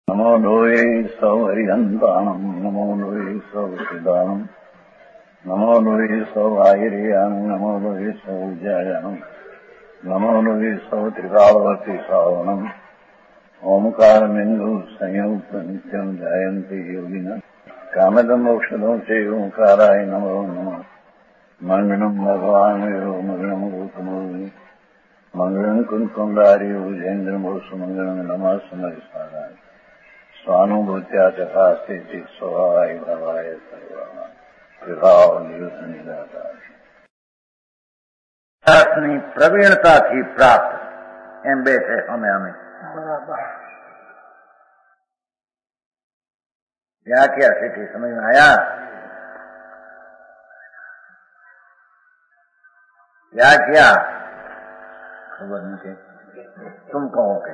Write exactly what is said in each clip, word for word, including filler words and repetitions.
નમો લોહે સૌ હરિહંતાણમ નમો લોહે સૌ સિદાનમ નમો લોહે સૌ આયર્યાણમ નમો લોહે સૌ જયાણમ નમો લોહે સૌ ત્રિકાળવતી શ્રાવણમ ઓમકાર બિંદુ સંયુક્ત નિત્યમ જયંતિ યોગિના કામદમ મોક્ષદો છે ઓંકારાય નમો નમઃ મંગળમ ભગવાન વિરો મંગળમ ગૌતમોની મંગળમ કુંકુંડારી ઉજેન્દ્રમોષ મંગળમ નમઃ સમરિસારાય સ્વાનુભૂત્યા તથા સ્થિતિ સ્વભાવાય ભાવાય સર્વમાં વિભાવ નિયુદ્ધ નિરાકાર ની પ્રવીણતાથી પ્રાપ્ત એમ બે છે. અમે અમે બરાબર ક્યાં ક્યાં સ્થિતિ સમજમાં આયા? ક્યાં ક્યાં ખબર નથી. તુમ કહો કે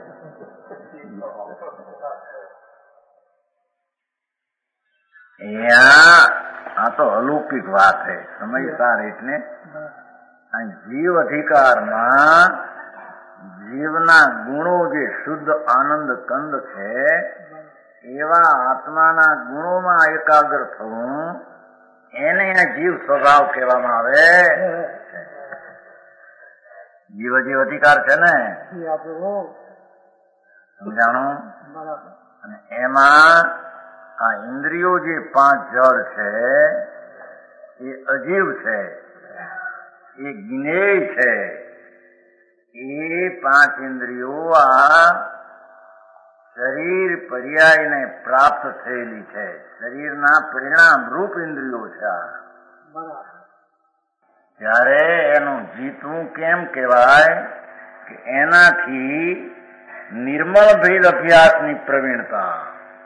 આ તો અલૌકિક વાત છે. સમજદાર એટલે જીવ અધિકારમાં જીવના ગુણો જે શુદ્ધ આનંદ કંદ છે એવા આત્માના ગુણોમાં એકાગ્ર થવું એને જીવ સ્વભાવ કહેવામાં આવે. જીવ જીવ અધિકાર છે ને, સમજાણું? અને એમાં આ ઇન્દ્રિયો જે પાંચ જળ છે એ અજીવ છે, એ જ્ઞેય છે. એ પાંચ ઇન્દ્રિયો આ શરીર પર્યાયને પ્રાપ્ત થયેલી છે. શરીરના પરિણામ રૂપ ઇન્દ્રિયો છે. ત્યારે એનું જીતવું કેમ કહેવાય કે એનાથી નિર્મળ ભેદ અભ્યાસની પ્રવીણતા,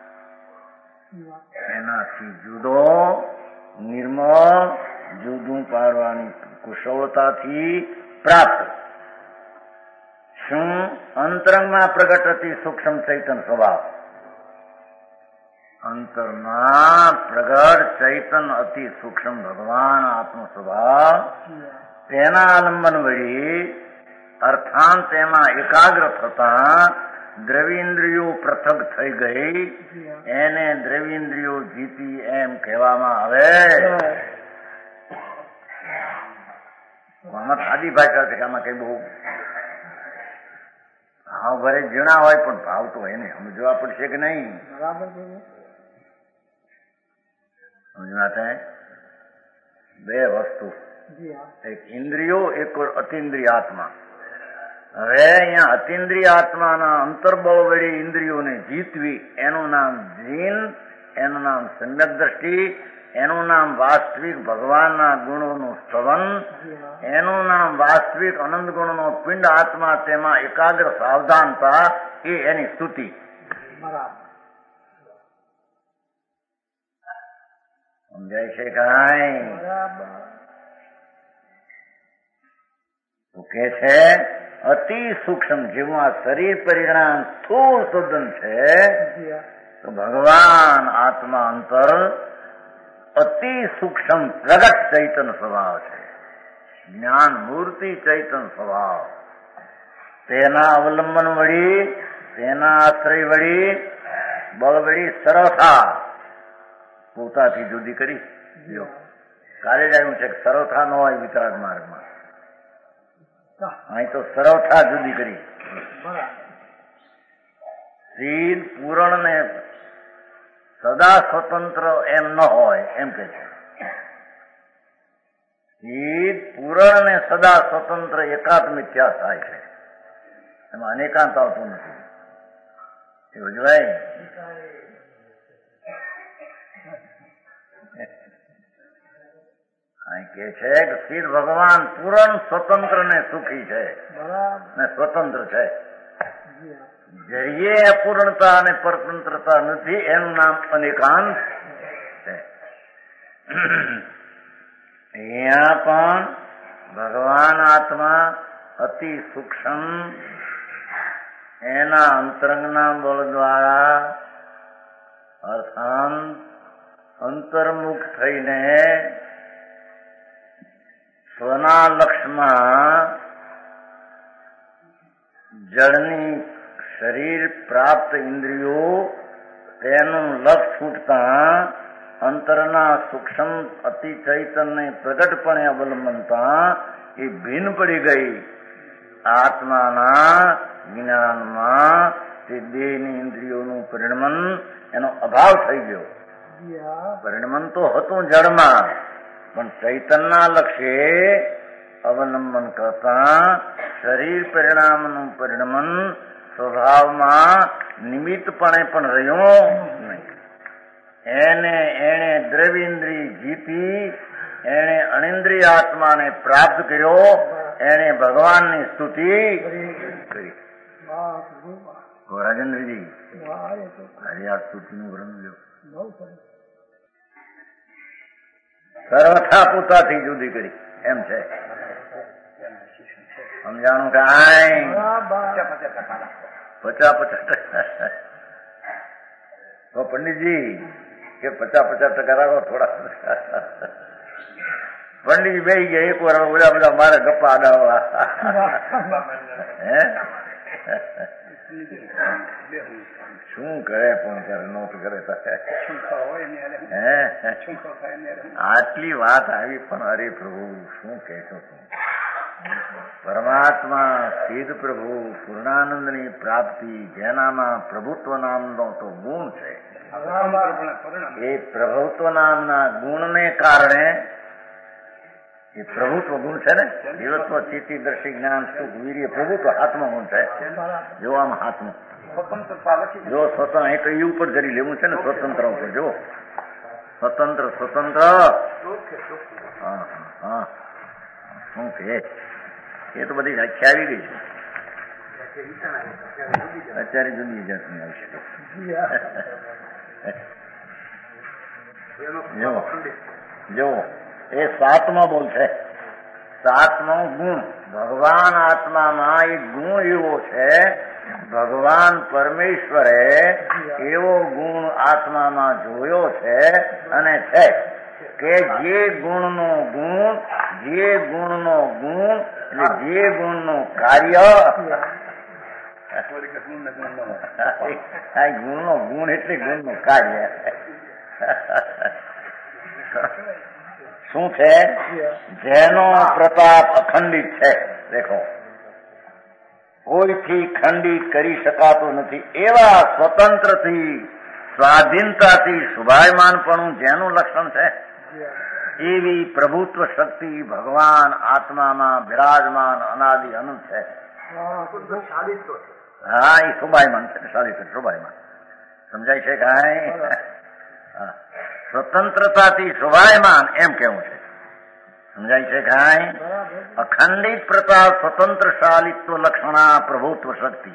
એનાથી જુદો નિર્મળ જુદું પાડવાની કુશળતાથી પ્રાપ્ત. શું? અંતરંગમાં પ્રગટ અતિ સૂક્ષ્મ ચૈતન સ્વભાવ. અંતરમાં પ્રગટ ચૈતન અતિ સૂક્ષ્મ ભગવાન આત્મ સ્વભાવ, તેના આલંબન વળી અર્થાંત એમાં એકાગ્ર થતા દ્રવ્યેન્દ્રિયો પૃથક થઈ ગઈ, એને દ્રવ્યેન્દ્રિયો જીતી એમ કહેવામાં આવે. આમાં સાદી ભાષા છે કે આમાં કઈ બહુ ભાવ ભરે જીણા હોય પણ ભાવ તો એને સમજવા પડશે કે નહીં? સમજવા બે વસ્તુ, એક ઇન્દ્રિયો, એક અતિન્દ્રિય આત્મા. હવે અહીંયા અતિન્દ્રિય આત્માના અંતર્બળ વડે ઇન્દ્રિયોને જીતવી એનું નામ જીન, એનું નામ સમ્યક દ્રષ્ટિ, એનું નામ વાસ્તવિક ભગવાનના ગુણોનું સ્તવન, એનું નામ વાસ્તવિક અનંત ગુણનો પિંડ આત્મા, તેમાં એકાગ્ર સાવધાનતા, એ એની સ્તુતિ. સમજાય છે કાંઈ? કે છે અતિ સૂક્ષ્મ જીવમાં શરીર પરિણામ સ્થૂળ સદન છે, તો ભગવાન આત્મા અંતર અતિ સૂક્ષ્મ પ્રગટ ચૈતન સ્વભાવ છે, જ્ઞાન મૂર્તિ ચૈતન સ્વભાવ. તેના અવલંબન વળી, તેના આશ્રય વળી, બળ વળી સરળતા પોતાથી જુદી કરી. કાલે જ આવ્યું છે કે સરળતા ન હોય વિતરાગ માર્ગમાં, અહીં તો સરળતા જુદી કરી. શીલ પૂરણ ને સદા સ્વતંત્ર એમ ન હોય એમ કે છે. શીલ પૂરણ ને સદા સ્વતંત્ર એકાંત મિથ્યા થાય છે, એમાં અનેકાંત આવતું નથી. એ ઉજવાય અહીં કે છે કે શિર ભગવાન પૂરણ સ્વતંત્ર ને સુખી છે ને સ્વતંત્ર છે. જરીએ અપૂર્ણતા અને પરતંત્રતા નથી, એનું નામ અનેકાંત છે. અહીંયા પણ ભગવાન આત્મા અતિ સૂક્ષ્મ એના અંતરંગના બળ દ્વારા અર્થાંત અંતર્મુખ થઈને સ્વના લક્ષમાં જળની શરીર પ્રાપ્ત ઇન્દ્રિયો તેનું લક્ષ છૂટતા અંતરના સૂક્ષ્મ અતિ ચૈતન્ય પ્રગટપણે અવલંબનતા એ ભીન પડી ગઈ. આત્માના જ્ઞાનમાં તે દેહની ઇન્દ્રિયોનું પરિણમન એનો અભાવ થઈ ગયો. પરિણમન તો હતું જળમાં, પણ ચૈતનના લક્ષ્ય અવલંબન કરતા શરીર પરિણામનું પરિણમન સ્વભાવમાં નિમિત્તપણે પણ રહ્યું નહીં. એને એને દ્રવ્યેન્દ્રિય જીતી, એને અણિન્દ્રિય આત્માને પ્રાપ્ત કર્યો, એને ભગવાનની સ્તુતિ કરી. રાજેન્દ્રજી હરિ આ સ્તુતિનું વર્ણન લ્યો. સર્વથા પોતાથી જુદી કરી એમ છે. સમજાણું કાંઈ પચાસ પચાસ તો પંડિતજી કે પચાસ પચાસ ટકા રાખો થોડા. પંડિતજી બે ગયા એક વાર બધા બધા મારે ગપ્પા આડાવવા. હે શું કરે પણ કરે નોટ કરે આટલી વાત આવી પણ અરે પ્રભુ શું કહેશો તું? પરમાત્મા સિદ્ધ પ્રભુ પૂર્ણાનંદની પ્રાપ્તિ જેનામાં પ્રભુત્વ નામનો તો ગુણ છે, એ પ્રભુત્વ નામના ગુણને કારણે એ પ્રભુત્વ ગુણ છે ને, જીવત્વ ચિત્તિ દર્શી જ્ઞાન સુખ વીર્ય પ્રભુત્વ હાથમાં ગુણ છે. જો આમ હાથમાં જો સ્વતંત્ર અહીં તો એ ઉપર જરી લેવું છે ને, સ્વતંત્ર ઉપર જો સ્વતંત્ર સ્વતંત્ર હા હા શું કે એ તો બધી વ્યાખ્યા આવી ગઈ છે અત્યારે જુદી જાતની આવશે. જો જો એ સાતમો બોલ છે, સાતમો ગુણ. ભગવાન આત્મામાં એક ગુણ એવો છે, ભગવાન પરમેશ્વરે એવો ગુણ આત્મામાં જોયો છે અને છે કે જે ગુણનો ગુણ જે ગુણનો ગુણ એટલે જે ગુણનું કાર્ય ગુણનો ગુણ એટલે ગુણનું કાર્ય શું છે? જેનો પ્રતાપ અખંડિત છે. દેખો કોઈથી ખંડિત કરી શકાતો નથી એવા સ્વતંત્રથી સ્વાધીનતાથી શુભાયમાનપણું જેનું લક્ષણ છે, એવી પ્રભુત્વ શક્તિ ભગવાન આત્મામાં બિરાજમાન અનાદિ અનંત છે. હા એ શુભાયમાન છે, શાલિત શુભાયમાન. સમજાય છે કાંઈ? સ્વતંત્રતાથી શુભાયમાન એમ કેવું છે. સમજાય છે કાંઈ? અખંડિત પ્રતાપ સ્વતંત્ર શાલિત્વ લક્ષણા પ્રભુત્વ શક્તિ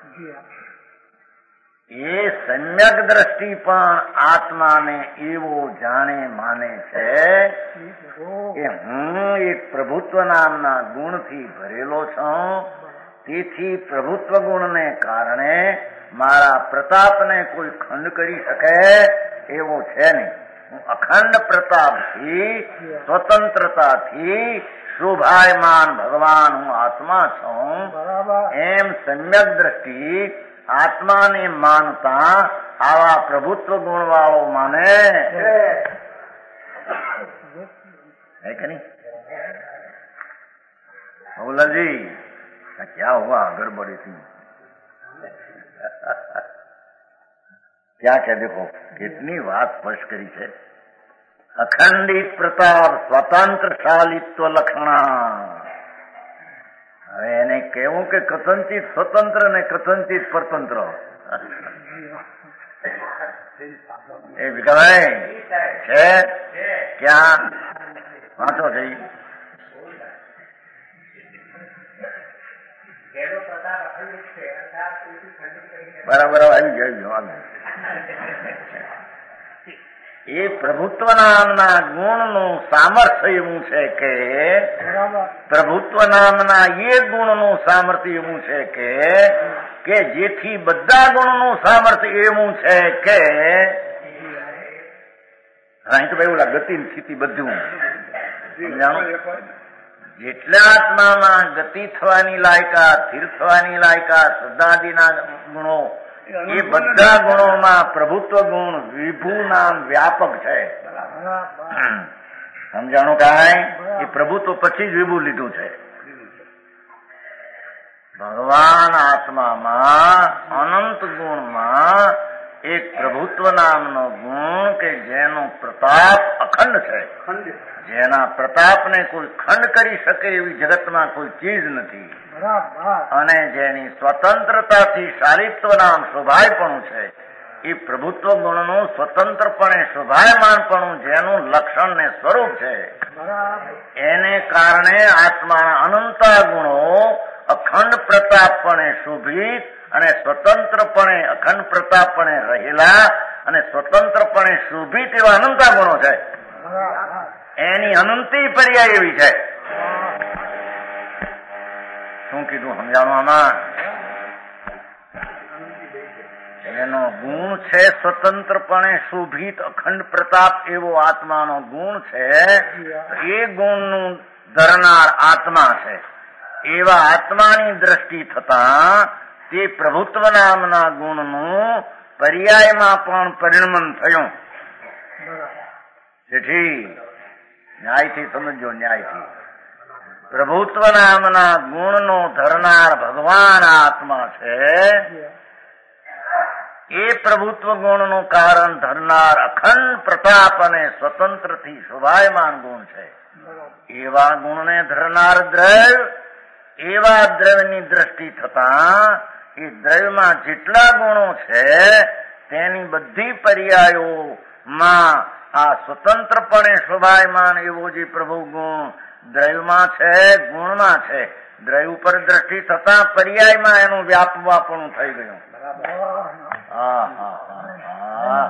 એ સમ્યક દ્રષ્ટિ પણ આત્માને એવો જાણે માને છે કે હું એક પ્રભુત્વ નામના ગુણથી ભરેલો છું, તેથી પ્રભુત્વ ગુણને કારણે મારા પ્રતાપને કોઈ ખંડ કરી શકે એવો છે નહીં. હું અખંડ પ્રતાપથી સ્વતંત્રતાથી શોભાયમાન ભગવાન હું આત્મા છું એમ સમ્યક દ્રષ્ટિ આત્માને માનતા આવા પ્રભુત્વ ગુણ વાળો માને है कि नहीं? मौला जी क्या हुआ गड़बड़ी थी? क्या क्या देखो कितनी વાત સ્પષ્ટ કરી છે. અખંડિત પ્રતાપ સ્વતંત્ર શાલિત્વ લક્ષણા. હવે એને કેવું કે કથનચિત સ્વતંત્ર ને કથનચિત પરતંત્ર. એ વિકાભાઈ છે ક્યાં વાંચો છે? બરાબર આવી ગયું. એ પ્રભુત્વ નામના ગુણનું સામર્થ્ય એવું છે કે પ્રભુત્વ નામના એ ગુણનું સામર્થ્ય એવું છે કે કે જેથી બધા ગુણનું સામર્થ્ય એવું છે કે અહીં તો એવું લાગે ગતિ સ્થિતિ બધું જેટલા આત્મામાં ગતિ થવાની લાયકાત, સ્થિર થવાની લાયકાત, શ્રદ્ધાદિના ગુણો એ બધા ગુણોમાં પ્રભુત્વ ગુણ વિભુ નામ વ્યાપક છે. સમજાણું કાંઈ? એ પ્રભુત્વ પછી જ વિભુ લીધું છે. ભગવાન આત્મામાં અનંત ગુણમાં એક પ્રભુત્વ નામનો ગુણ કે જેનો પ્રતાપ અખંડ છે, જેના પ્રતાપને કોઈ ખંડ કરી શકે એવી જગતમાં કોઈ ચીજ નથી, અને જેની સ્વતંત્રતાથી શાલિત્વ નામ શોભાયપણું છે, એ પ્રભુત્વ ગુણનું સ્વતંત્રપણે શોભાયમાનપણું જેનું લક્ષણ ને સ્વરૂપ છે, એને કારણે આત્માના અનંતા ગુણો અખંડ પ્રતાપપણે શોભિત અને સ્વતંત્રપણે અખંડ પ્રતાપપણે રહેલા અને સ્વતંત્રપણે શોભિત એવા અનંતા ગુણો છે. એની અનંતી પર્યાય એવી છે. શું કીધું સમજાણું આમાં? એનો ગુણ છે સ્વતંત્રપણે શોભિત અખંડ પ્રતાપ એવો આત્માનો ગુણ છે. એ ગુણનું ધરનાર આત્મા છે. એવા આત્માની દ્રષ્ટિ થતા તે પ્રભુત્વ નામના ગુણનું પર્યાયમાં પણ પરિણમન થયું. જેથી ન્યાયથી સમજો, ન્યાયથી પ્રભુત્વ નામના ગુણનો ધરનાર ભગવાન આત્મા છે. એ પ્રભુત્વ ગુણનું કારણ ધરનાર અખંડ પ્રતાપ અને સ્વતંત્રથી શોભાયમાન ગુણ છે. એવા ગુણને ધરનાર દ્રવ્ય, એવા દ્રવ્યની દ્રષ્ટિ થતા એ દ્રવ્યમાં જેટલા ગુણો છે તેની બધી પર્યાયોમાં આ સ્વતંત્રપણે શોભાયમાન એવો જે પ્રભુ ગુણ દ્રવ્યમાં છે, ગુણમાં છે, દ્રવ્ય ઉપર દ્રષ્ટિ થતા પર્યાયમાં એનું વ્યાપવાપણું થઈ ગયું. હા હા હા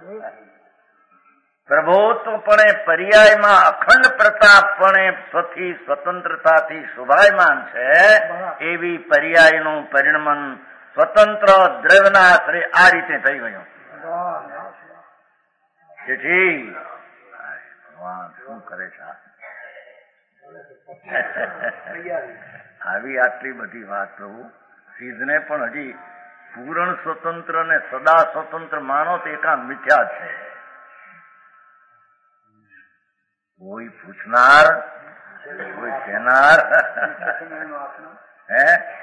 પ્રભુત્વપણે પર્યાયમાં અખંડ પ્રતાપપણે સ્વથી સ્વતંત્રતાથી શોભાયમાન છે. એવી પર્યાયનું પરિણમન સ્વતંત્ર દ્રવ્યના આશરે આ રીતે થઈ ગયું. જેથી ભગવાન શું કરે છે? આવી આટલી બધી વાત પ્રભુ સિદ્ધને પણ હજી પૂર્ણ સ્વતંત્ર ને સદા સ્વતંત્ર માનો તો એકા મિથ્યા છે. કોઈ પૂછનાર, કોઈ કહેનાર હે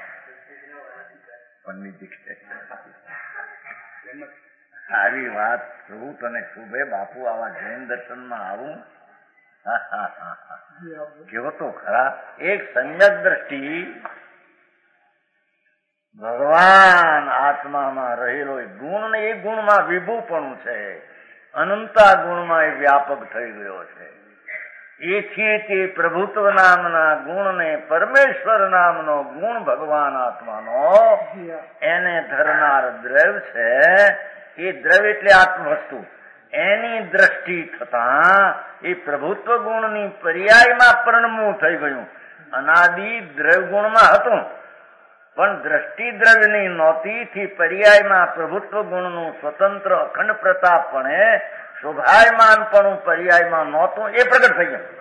પંડિતજી આવી વાત પ્રભુ તને શુભે બાપુ આવા જૈન દર્શનમાં આવું કેવો તો ખરા. એક સંયક દ્રષ્ટિ ભગવાન આત્મામાં રહેલો એ ગુણ ને એ ગુણમાં વિભુપણું છે, અનંતા ગુણમાં એ વ્યાપક થઈ ગયો છે. એથી તે પ્રભુત્વ નામના ગુણને પરમેશ્વર નામનો ગુણ ભગવાન આત્માનો એને ધરનાર દ્રવ્ય છે. એ દ્રવ્ય એટલે આત્મવસ્તુ. એની દ્રષ્ટિ થતા એ પ્રભુત્વ ગુણની પર્યાયમાં પરિણમવું થઈ ગયું. અનાદિ દ્રવ્ય ગુણમાં હતું પણ દ્રષ્ટિ દ્રવ્યની નહોતી. પર્યાયમાં પ્રભુત્વ ગુણનું સ્વતંત્ર અખંડ પ્રતાપપણે શોભાયમાનપણું પર્યાયમાં નહોતું, એ પ્રગટ થઈ ગયું.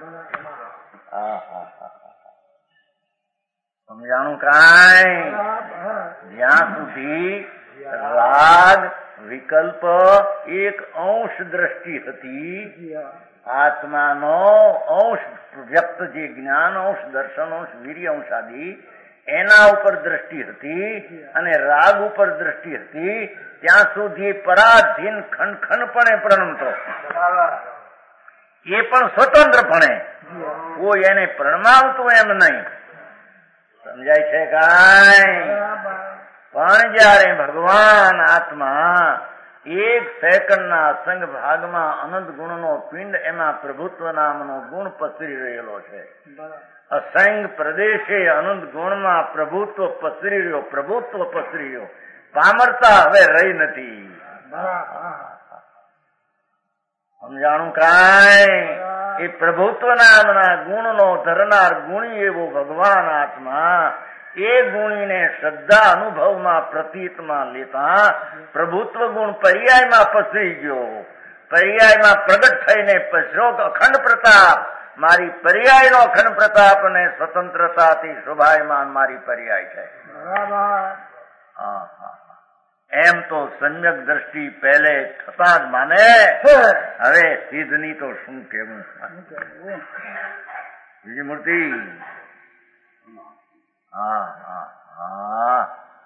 સમજાણું કાંઈ? જ્યાં સુધી રાગ વિકલ્પ એક અંશ દ્રષ્ટિ હતી, આત્માનો અંશ વ્યક્ત જે જ્ઞાન અંશ, દર્શન અંશ, વીર્ય અંશ આદિ એના ઉપર દ્રષ્ટિ હતી અને રાગ ઉપર દ્રષ્ટિ હતી, ત્યાં સુધી પરાધીન ખંડખંડપણે પ્રણમતો. એ પણ સ્વતંત્રપણે, કોઈ એને પ્રણમાવતું એમ નહીં. સમજાય છે કાંઈ? પણ જયારે ભગવાન આત્મા એક સેકન્ડના અસંગ ભાગમાં અનંત ગુણનો પિંડ, એમાં પ્રભુત્વ નામનો ગુણ પસરી રહેલો છે. અસંગ પ્રદેશે અનંત ગુણમાં પ્રભુત્વ પસરી રહ્યો, પ્રભુત્વ પસરી રહ્યો. પામરતા હવે રહી નથી. સમજાણું કાંઈ? એ પ્રભુત્વ નામના ગુણનો ધરનાર ગુણી એવો ભગવાન આત્મા એ ગુણીને શ્રદ્ધા અનુભવમાં પ્રતીતમાં લેતા પ્રભુત્વ ગુણ પર્યાયમાં પસરી ગયો. પર્યાયમાં પ્રગટ થઈને પસરો અખંડ પ્રતાપ, મારી પર્યાયનો અખંડ પ્રતાપ અને સ્વતંત્રતાથી શોભાયમાન મારી પર્યાય છે. એમ તો સમ્યક દ્રષ્ટિ પહેલે થતા જ માને. હવે સિદ્ધની તો શું કેવું. બીજી મૂર્તિ. હા હા હા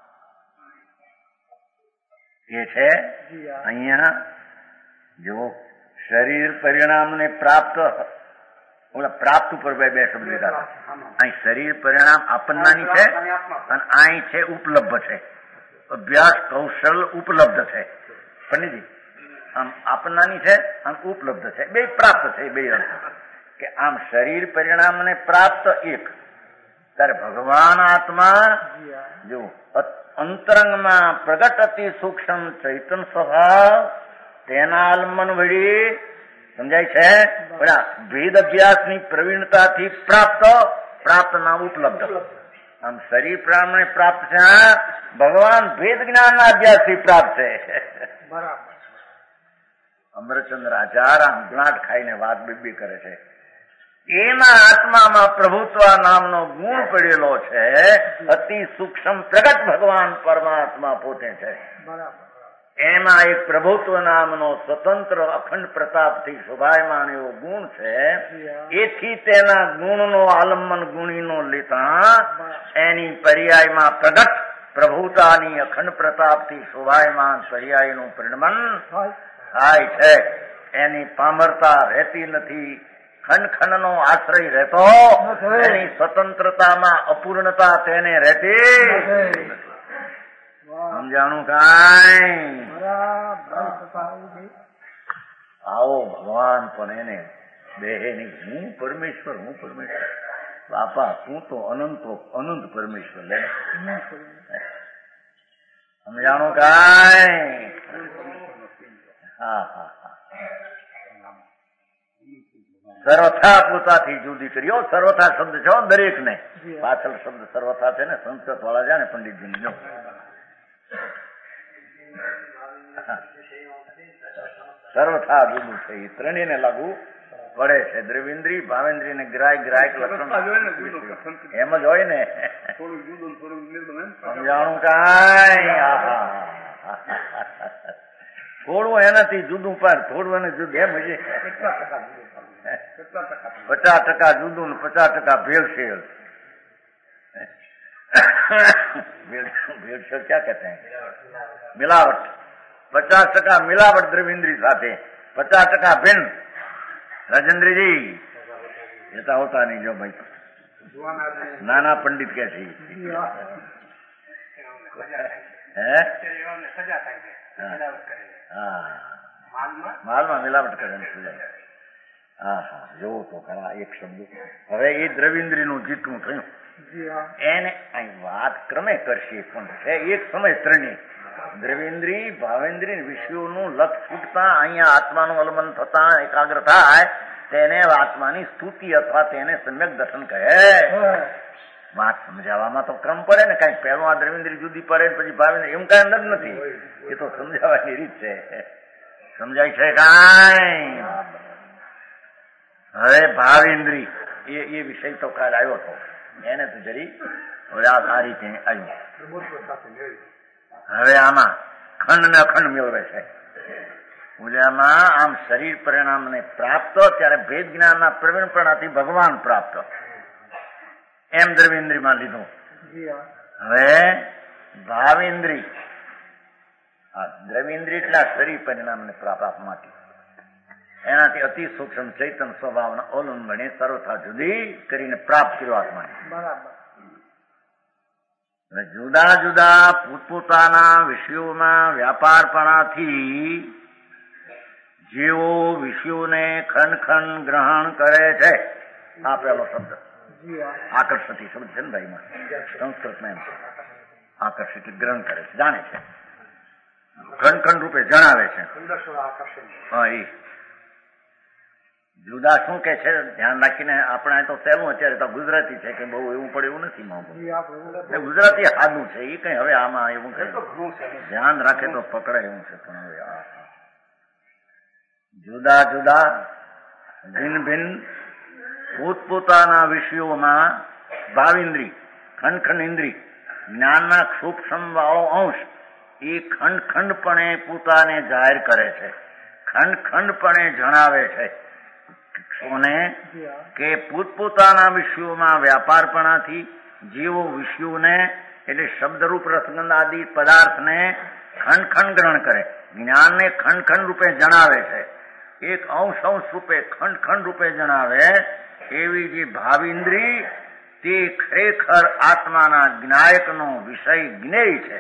એ છે અહીંયા જો શરીર પરિણામ ને પ્રાપ્ત ઓલા પ્રાપ્ત ઉપર બે શબ્દ લીધા. અહીં શરીર પરિણામ આપન્નાની છે અને અહીં છે ઉપલબ્ધ છે. અભ્યાસ કૌશલ ઉપલબ્ધ છે. પંડિતજી આમ આપન્નાની છે આમ ઉપલબ્ધ છે. બે પ્રાપ્ત છે. બે અર્થ કે આમ શરીર પરિણામ ને પ્રાપ્ત એક ત્યારે ભગવાન આત્મા જો અંતરંગમાં પ્રગટ અતિ સૂક્ષ્મ ચૈતન સ્વભાવ તેના આલમન વળી સમજાય છે. બરા ભેદ અભ્યાસની પ્રવીણતાથી પ્રાપ્ત પ્રાપ્ત ના ઉપલબ્ધ. આમ શરીર પ્રાણ પ્રાપ્ત છે. ભગવાન ભેદ જ્ઞાનના અભ્યાસથી પ્રાપ્ત છે. બરાબર. અમરચંદ્ર આચારામ ગ્લાટ ખાઈને વાત બીબી કરે છે. એના આત્મામાં પ્રભુત્વ નામનો ગુણ પડેલો છે. અતિ સૂક્ષ્મ પ્રગટ ભગવાન પરમાત્મા પોતે છે. બરાબર. એમાં એક પ્રભુત્વ નામનો સ્વતંત્ર અખંડ પ્રતાપથી શોભાયમાન એવો ગુણ છે. એથી તેના ગુણનો આલંબન ગુણીનો લેતા એની પર્યાયમાં પ્રગટ પ્રભુતાની અખંડ પ્રતાપથી શોભાયમાન પર્યાયનું પરિણમન થાય છે. એની પામરતા રહેતી નથી. ખંડ ખંડનો આશ્રય રહેતો એની સ્વતંત્રતામાં અપૂર્ણતા તેને રહેતી સમજાણું કાંઈ. આવો ભગવાન પણ એને દેહે નહીં. હું પરમેશ્વર હું પરમેશ્વર. બાપા તું તો અનંતો અનંત પરમેશ્વર લે. સમજાણું કાંઈ. હા હા હા સર્વથા પોતાથી જુદી કર્યો. સર્વથા શબ્દ છે દરેક ને. પાછળ શબ્દ સર્વથા છે ને સંસ્કૃત વાળા છે ને પંડિતજી જો સર્વથા જુદું છે. એ ત્રણેયને લાગુ પડે છે. દ્રવિન્દ્રી ભાવેન્દ્રી ને ગ્રાહક ગ્રાહક લક્ષણ એમ જ હોય ને. સમજાણું કાંઈ. થોડું એનાથી જુદું પણ થોડું એને જુદું એમ હશે. પચાસ ટકા જુદું ને પચાસ ટકા ભેળસેળ. ભેળસેળ ક્યાં કહેते हैं મિલાવટ. પચાસ ટકા મિલાવટ દ્રવિન્દ્રી સાથે, પચાસ ટકા ભિન્ન. રાજેન્દ્રજી એતા હોતા નહીં. જો ભાઈ નાના પંડિત કે છે હે હા માલમાં મિલાવટ કરે સજાય. હા હા જોવો તો ખરા એક શબ્દ. હવે એ દ્રવિન્દ્રી નું જીતવું થયું એને અહીં વાત ક્રમે કરશે પણ છે એક સમય ત્રણેય દ્રવિન્દ્રી ભાવેન્દ્રી વિષયોનું લક્ષ છૂટતા અહીંયા આત્માનું અવલંબન થતા એકાગ્ર થાય તેને આત્માની સ્તુતિ અથવા તેને સમ્યક દર્શન કહે. વાત સમજાવવામાં તો ક્રમ પડે ને. કઈ પહેલું આ દ્રવિન્દ્રી જુદી પડે પછી ભાવેન્દ્રી એમ કઈ અંદર નથી. એ તો સમજાવવાની રીત છે. સમજાય છે કાંઈ. હવે ભાવેન્દ્રી એ એ વિષય તો કાલ આવ્યો હતો એને તો જરી આ રીતે આવ્યું. હવે આમાં ખંડ ને અખંડ મેળવે છે. પૂજામાં આમ શરીર પરિણામને પ્રાપ્ત ત્યારે ભેદ જ્ઞાનના પ્રવીણપણાથી ભગવાન પ્રાપ્ત એમ દ્રવિન્દ્રીમાં લીધું. હવે ભાવેન્દ્રી આ દ્રવિન્દ્રી એટલા શરીર પરિણામને પ્રાપ્ત માટે એનાથી અતિ સૂક્ષ્મ ચૈતન સ્વભાવના અવલંબને સર્વથા જુદી કરીને પ્રાપ્ત કર્યો આત્માને. બરાબર. જુદા જુદા પોતપોતાના વિષયોમાં વ્યાપારપણાથી જેઓ વિષયોને ખંડ ખંડ ગ્રહણ કરે છે. આ પેલો શબ્દ આકર્ષતી શબ્દ છે ને ભાઈમાં સંસ્કૃતમાં એમ આકર્ષિત ગ્રહણ કરે છે જાણે છે ખંડ ખંડ રૂપે જણાવે છે. હા એ જુદા શું કે છે ધ્યાન રાખીને આપણે તો સહેલું અત્યારે તો ગુજરાતી છે કે બહુ એવું પડે એવું નથી. ગુજરાતી સાદું છે એ કઈ હવે આમાં એવું છે ધ્યાન રાખે તો પકડાય એવું છે. પણ હવે જુદા જુદા ભિન્ન ભિન્ન પોતપોતાના વિષયોમાં ભાવેન્દ્રી ખંડ ખંડ ઇન્દ્રી જ્ઞાનના સૂક્ષ્મ વાળો અંશ એ ખંડ ખંડપણે પોતાને જાહેર કરે છે, ખંડ ખંડપણે જણાવે છે કોને કે પોતપોતાના વિષયોમાં વ્યાપારપણાથી જીવો વિષયોને એટલે શબ્દરૂપ રસગંધ આદિ પદાર્થને ખંડ ખંડ ગ્રહણ કરે, જ્ઞાનને ખંડ ખંડ રૂપે જણાવે છે, એક અંશ અંશ રૂપે ખંડ ખંડ રૂપે જણાવે એવી જે ભાવિન્દ્રી તે ખરેખર આત્માના જ્ઞાયકનો વિષય જ્ઞેય છે.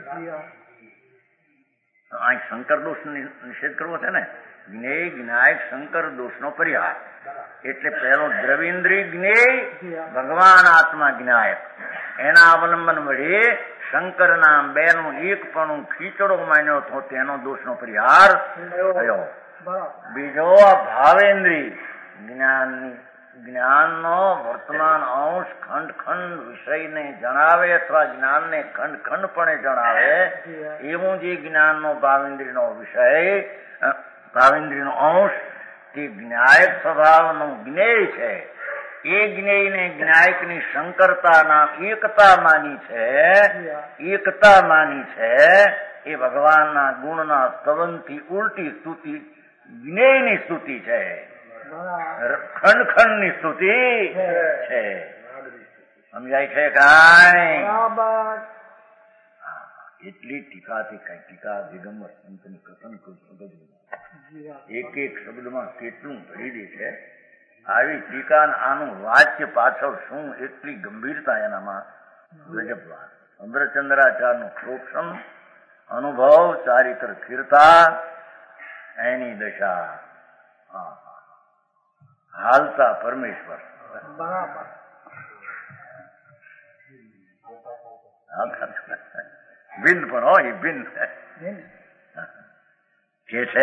અહીં શંકર દોષ નિષેધ કરવો છે ને, જ્ઞેય જ્ઞાયક શંકર દોષનો પરિહાર. એટલે પહેલો દ્રવિન્દ્રિય જ્ઞેય, ભગવાન આત્મા જ્ઞાયક. એના અવલંબન વડે શંકરના બેનું એકપણું ખીચડો માન્યો હતો તેનો દોષનો પરિહાર થયો. બીજો આ ભાવેન્દ્રિય જ્ઞાનની જ્ઞાનનો વર્તમાન અંશ ખંડ ખંડ વિષયને જણાવે અથવા જ્ઞાનને ખંડ ખંડપણે જણાવે એવું જે જ્ઞાનનો ભાવેન્દ્રિયનો વિષય ભાવેન્દ્રિયનો અંશ તે જ્ઞાયક સ્વભાવનો જ્ઞેય છે. એ જ્ઞેયને જ્ઞાયકની શંકરતાના એકતા માની છે, એકતા માની છે. એ ભગવાનના ગુણના સ્તવનથી ઉલટી સ્તુતિ જ્ઞેયની સ્તુતિ છે, ખંડ ખંડ ની સ્તુતિ છે. સમજાય છે કાંઈ? એટલી ટીકાથી કઈ ટીકા દિગંબર સંતની કથન એક એક શબ્દમાં કેટલું ભરી દે છે. આવી ટીકા આનું વાચ્ય પાછળ શું એટલી ગંભીરતા એનામાં ગજબવાર. અમરચંદ્રાચાર્યનું પ્રોક્ષમ અનુભવ ચારિત્ર સ્થિરતા એની દશા હાલતા પરમેશ્વર. બિંદ પણ હોય બિંદ કે છે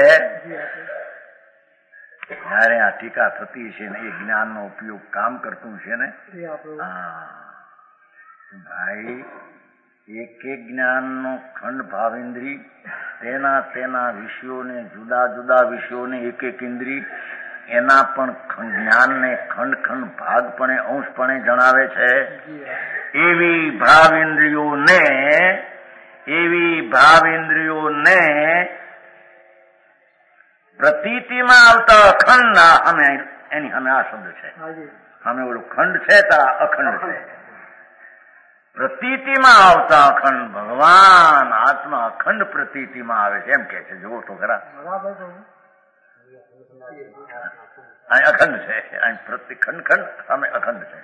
જયારે આ ટીકા થતી છે ને એ જ્ઞાનનો ઉપયોગ કામ કરતું છે ને, ભાઈ એક એક જ્ઞાનનો ખંડ ભાવેન્દ્રી તેના તેના વિષયોને જુદા જુદા વિષયોને એક એક ઇન્દ્રિય એના પણ જ્ઞાનને ખંડ ખંડ ભાગપણે અંશપણે જણાવે છે. એવી ભાવેન્દ્રિયોને એવી ભાવેન્દ્રિયોને પ્રતીતિમાં આવતા અખંડ અમે એની અમે આ શબ્દ છે, અમે ઓલું ખંડ છે તારા અખંડ છે. પ્રતીતિમાં આવતા અખંડ ભગવાન આત્મા અખંડ પ્રતીતિમાં આવે છે એમ કે છે. જુઓ તો ખરા, અહીં અખંડ છે, અહીં પ્રતિ ખંડ ખંડ અમે અખંડ છે.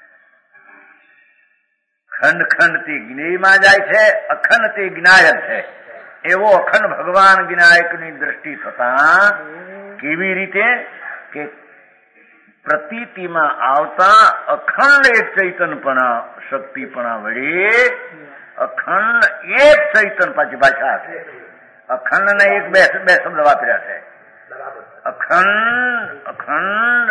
ખંડ ખંડ થી જ્ઞેયમાં જાય છે, અખંડ થી જ્ઞાયક છે. એવો અખંડ ભગવાન જ્ઞાયકની દ્રષ્ટિ થતા કેવી રીતે કે પ્રતીતિમાં આવતા અખંડ એક ચૈતનપણા શક્તિપણા વડે અખંડ એક ચૈતન પાછી ભાષા છે. અખંડ ને એક બે બે શબ્દ વાપર્યા છે. અખંડ અખંડ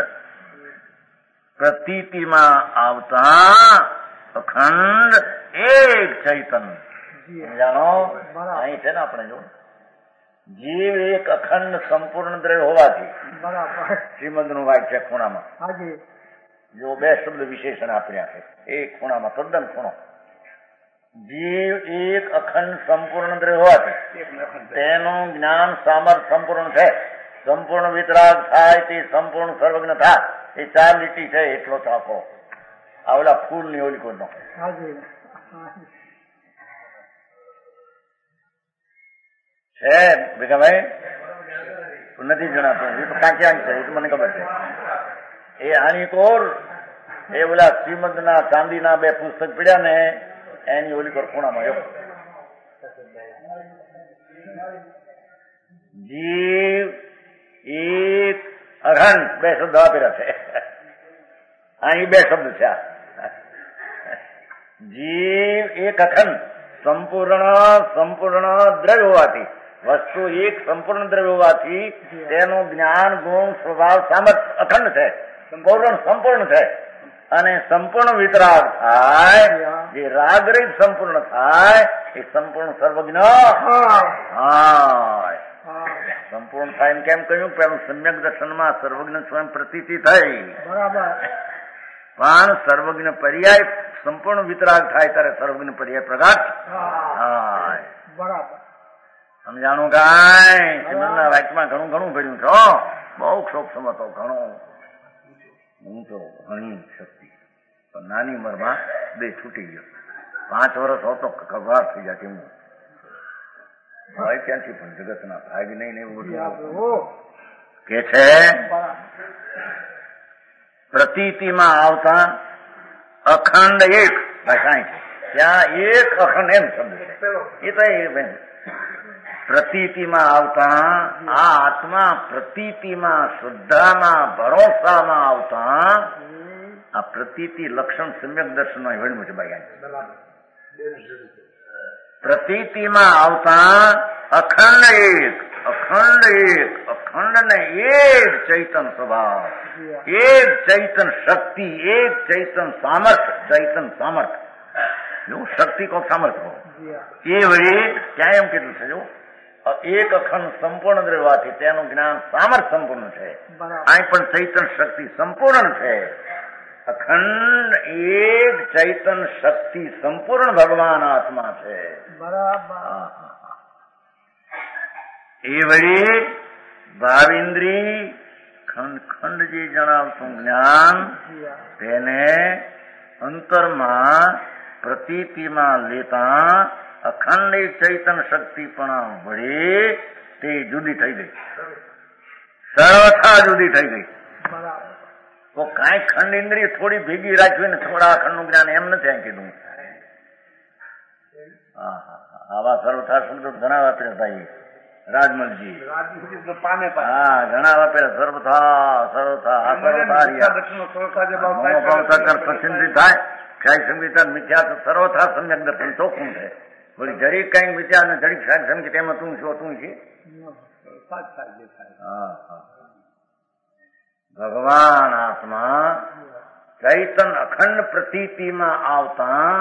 પ્રતીતિમાં આવતા અખંડ એક ચૈતન. જાણો અહીં છે ને આપણે જો જીવ એક અખંડ સંપૂર્ણ દ્રવ્ય હોવાથી શ્રીમદ નું વાક્ય ખૂણામાં જો બે શબ્દ વિશેષણ આપ્યા છે. એક ખૂણામાં તદ્દન ખૂણો જીવ એક અખંડ સંપૂર્ણ દ્રવ્ય હોવાથી તેનું જ્ઞાન સામર્થ સંપૂર્ણ છે. સંપૂર્ણ વિતરાગ થાય તે સંપૂર્ણ સર્વજ્ઞ થાય એ ચાર લીટી છે એટલો ચાપો આવડા ફૂલ ની ઓલી કોઈ નો છે ભેગાભાઈ નથી જણાતું. એ તો ક્યાં ક્યાં છે એ તો મને ખબર છે. એ આની કોર એ ઓલા શ્રીમદ ના ચાંદીના બે પુસ્તક પડ્યા ને એની ઓલી કોર ખૂણામાં જો જીવ એક અખંડ બે શબ્દ આપેલા છે. અહીં બે શબ્દ છે. જીવ એક અખંડ સંપૂર્ણ સંપૂર્ણ દ્રવ્ય હોવાથી વસ્તુ એક સંપૂર્ણ દ્રવ્ય હોવાથી તેનું જ્ઞાન ગુણ સ્વભાવ સામર્થ્ય અખંડ છે, સંપૂર્ણ સંપૂર્ણ છે. અને સંપૂર્ણ વિતરાગ થાય જે રાગરહિત સંપૂર્ણ થાય એ સંપૂર્ણ સર્વજ્ઞ હા સંપૂર્ણ થાય એમ કેમ કહ્યું પેલું સમ્યક દર્શનમાં સર્વજ્ઞ સ્વયં પ્રતીતિ થઈ પણ સર્વજ્ઞ પર્યાય સંપૂર્ણ વિતરાગ થાય ત્યારે સર્વજ્ઞ પર્યાય પ્રગાટ થાય. સમજાણું કાંઈ? શ્રીમદના વાક્યમાં ઘણું ઘણું ભર્યું છો, બહુ સૂક્ષ્મ હતો, ઘણું ઊંચો ઘણી શક્તિ. પણ નાની ઉંમરમાં બે છૂટી ગયો. પાંચ વર્ષ હોતો ખબર થઈ જાય કેમ હોય ક્યાંથી, પણ જગતના ભાગ નહીં ને એવું બધું કે છે. પ્રતીતિમાં આવતા અખંડ એક ભાષા છે, ત્યાં એક અખંડ એમ શબ્દ છે. એ તો એ પ્રતીતિમાં આવતા આ આત્મા પ્રતીતિમાં શ્રદ્ધામાં ભરોસામાં આવતા આ પ્રતીતિ લક્ષણ સમ્યક દર્શન નો વળ્યું છે ભાઈ. પ્રતીતિમાં આવતા અખંડ એક અખંડ એક અખંડ ને એક ચૈતન સ્વભાવ, એક ચૈતન શક્તિ, એક ચૈતન સામર્થ્ય. ચૈતન સામર્થ્ય એવું શક્તિ કો સામર્થ્ય એ વળી ત્યાં એમ કીધું છે જો એક અખંડ સંપૂર્ણ રહેવાથી તેનું જ્ઞાન સામર્થ્ય સંપૂર્ણ છે. અહીં પણ ચૈતન શક્તિ સંપૂર્ણ છે. અખંડ એક ચૈતન શક્તિ સંપૂર્ણ ભગવાન આત્મા છે. એ વળી ભાવિન્દ્રી ખંડ ખંડ જે જણાવતું જ્ઞાન તેને અંતરમાં પ્રતીતિમાં લેતા અખંડ એક ચૈતન શક્તિ પણ વડે તે જુદી થઈ ગઈ, સર્વથા જુદી થઈ ગઈ. તો કાંઈ ખંડ ઇન્દ્રિય થોડી ભેગી રાખવી ને થોડા અખંડનું જ્ઞાન એમ નથી એમ કીધું. હા હા આવા સર્વથા શબ્દો ઘણા વાપર્યા ભાઈ રાજમલજી. હા ઘણા વાપર્યા સર્વથા સર્વથા પસંદી થાય ક્ષય સંગીતા મિથ્યા સર્વથા સમ્યક દર્શન ચોખ્ખું છે. બોલી જરીક કઈક મિથ્યા અને જરીક શાક સમજી તેમાં તું છો તું છે. ભગવાન આત્મા ચૈતન અખંડ પ્રતીતિમાં આવતા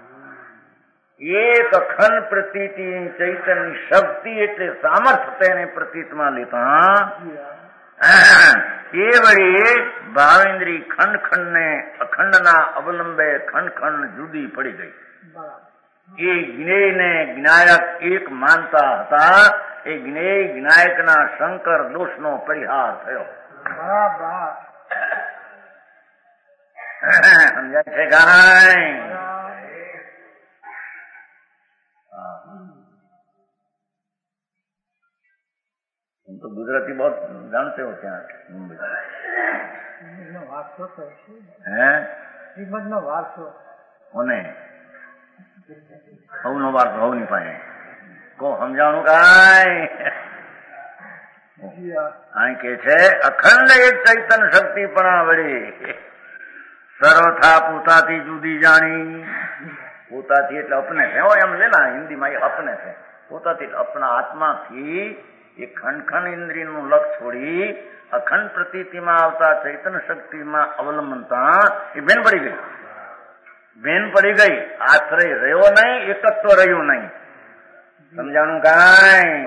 એક અખંડ પ્રતીતિ ચૈતનની શક્તિ એટલે સામર્થ્ય તેને પ્રતીતમાં લેતા એ વળી ભાવેન્દ્રી ખંડ ખંડ ને અખંડના અવલંબે ખંડ ખંડ જુદી પડી ગઈ. એ જ્ઞેય ને જ્ઞાયક એક માનતા હતા. એ જ્ઞેય જ્ઞાયકના શંકર દોષનો પરિહાર થયો. સમજાય છે કાંઈ? तुम तो गुजराती बहुत जानते हो क्या मुंबई है શ્રીમદ નો વારસો ઓને હવ નો વારસો હવ ની પાસે કો સમજાણું કાંઈ? અહીં કે છે અખંડ એક ચૈતન શક્તિ પણ વળી સર્વથા પોતાથી જુદી જાણી. પોતાથી એટલે અપને છે હો એમ લે ને હિન્દીમાં એ અપને છે. પોતાથી અપના આત્માથી એ ખંડ ખંડ ઇન્દ્રિયનું લક્ષ છોડી અખંડ પ્રતીતિમાં આવતા ચૈતન શક્તિમાં અવલંબનતા એ બેન પડી ગઈ. બેન પડી ગઈ. આશ્રય રહ્યો નહીં, એકત્વ રહ્યું નહીં. સમજાણું કાંઈ?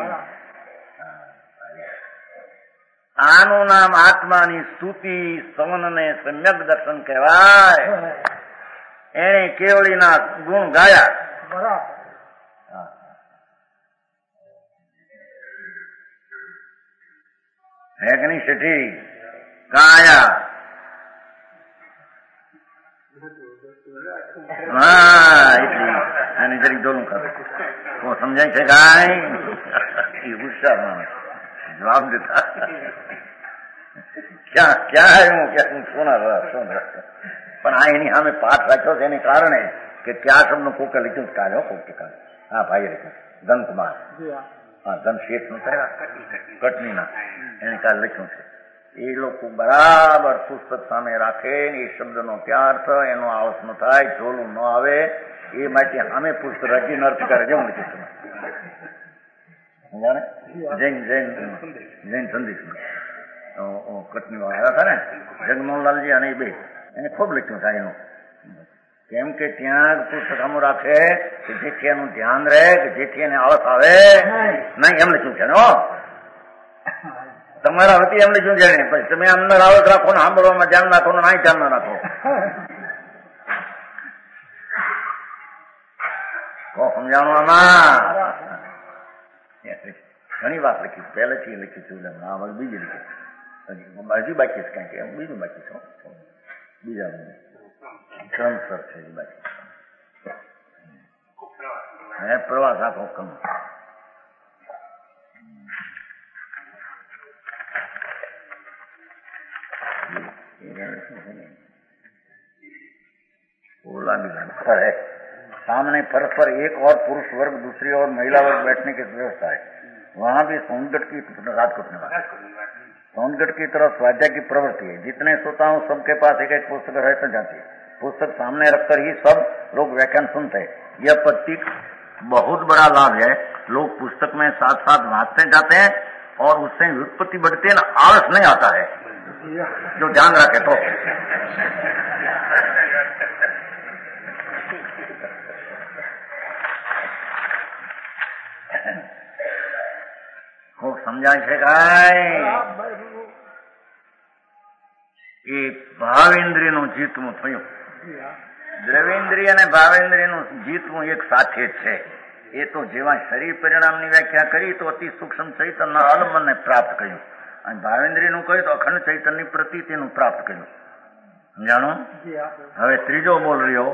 આનું નામ આત્માની સ્તુતિ સવન ને સમ્યક દર્શન કહેવાય. એને કેવળીના ગુણ ગાયા. બરાબર હે કે નહીં શેઠી? ગાયા. હા એટલી અને જરીક ડોલું કરે તો સમજાય છે કાંઈ? એ હોશિયાર માણસ જવાબ દેતા ક્યાં ક્યાં આવ્યું કે હું સોના સોના પણ આ એની સામે પાઠ રાખ્યો છે એને કારણે કે ક્યાં શબ્દનો કોકે લખ્યું કાઢ્યો કોક ટકા. હા ભાઈ લખ્યું ધનકુમાર. હા ધન શેઠ નું થયા કટનીના એને કાલ લખ્યું છે. એ લોકો બરાબર પુસ્તક સામે રાખે એ શબ્દનો ક્યાં અર્થ એનો આવસ ન થાય, ઝોલું ન આવે એ માટે સામે પુસ્તક રચીને અર્થ કરે. જેવું લખ્યું તમે સમજાને? જૈન જૈન જૈન સંદેશમાં કટની વાળા હતા ને જગમોહનલાલજી અને એ બે એને ખૂબ લખ્યું થાય એનું. કેમ કે ત્યાં પુસ્તક સામું રાખે કે જેથી એનું ધ્યાન રહે કે જેથી એને આળસ આવે નહીં એમ લખ્યું છે ને. તમારા વતી એમ લખ્યું છે ને પછી તમે અંદર આળસ રાખો ને સાંભળવામાં ધ્યાન રાખો ને નાય ધ્યાન ના રાખો. સમજાણું આમાં ઘણી વાત લખી, પહેલેથી લખી છું, એટલે આ વખત બીજી લખી, હજી બાકી છે કાંઈ કે બીજું બાકી છે, બીજા ત્રણ સ્તર છે એ બાકી. હે પ્રવાસ આખો કમ है। सामने परस्पर एक और पुरुष वर्ग दूसरी और महिला वर्ग बैठने की व्यवस्था है। वहाँ भी सोनगढ़ की राजकोट में सोनगढ़ की तरफ स्वाध्याय की प्रवृत्ति है। जितने श्रोताओं सबके पास एक एक पुस्तक रहते जाती है। पुस्तक सामने रखकर ही सब लोग व्याख्यान सुनते हैं। यह पद्धति बहुत बड़ा लाभ है। लोग पुस्तक में साथ साथ वाँचते जाते हैं और उससे व्युत्पत्ति बढ़ती है ना, आलस नहीं आता है, जो ध्यान रखे तो। खूब समझाय છે કાંઈ એ ભાવેન્દ્રિયનું જીતવું થયું. દ્રવેન્દ્રિય અને ભાવેન્દ્રિયનું જીતવું એક સાથે જ છે. એ તો જેવા શરીર પરિણામની વ્યાખ્યા કરી તો અતિ સૂક્ષ્મ ચૈતન્ય અલમનને પ્રાપ્ત કર્યું, અને ભાવેન્દ્રિયનું કહ્યું તો અખંડ ચૈતન્યની પ્રતીતિનું પ્રાપ્ત કર્યું. સમજાણો? હવે ત્રીજો બોલ રહ્યો,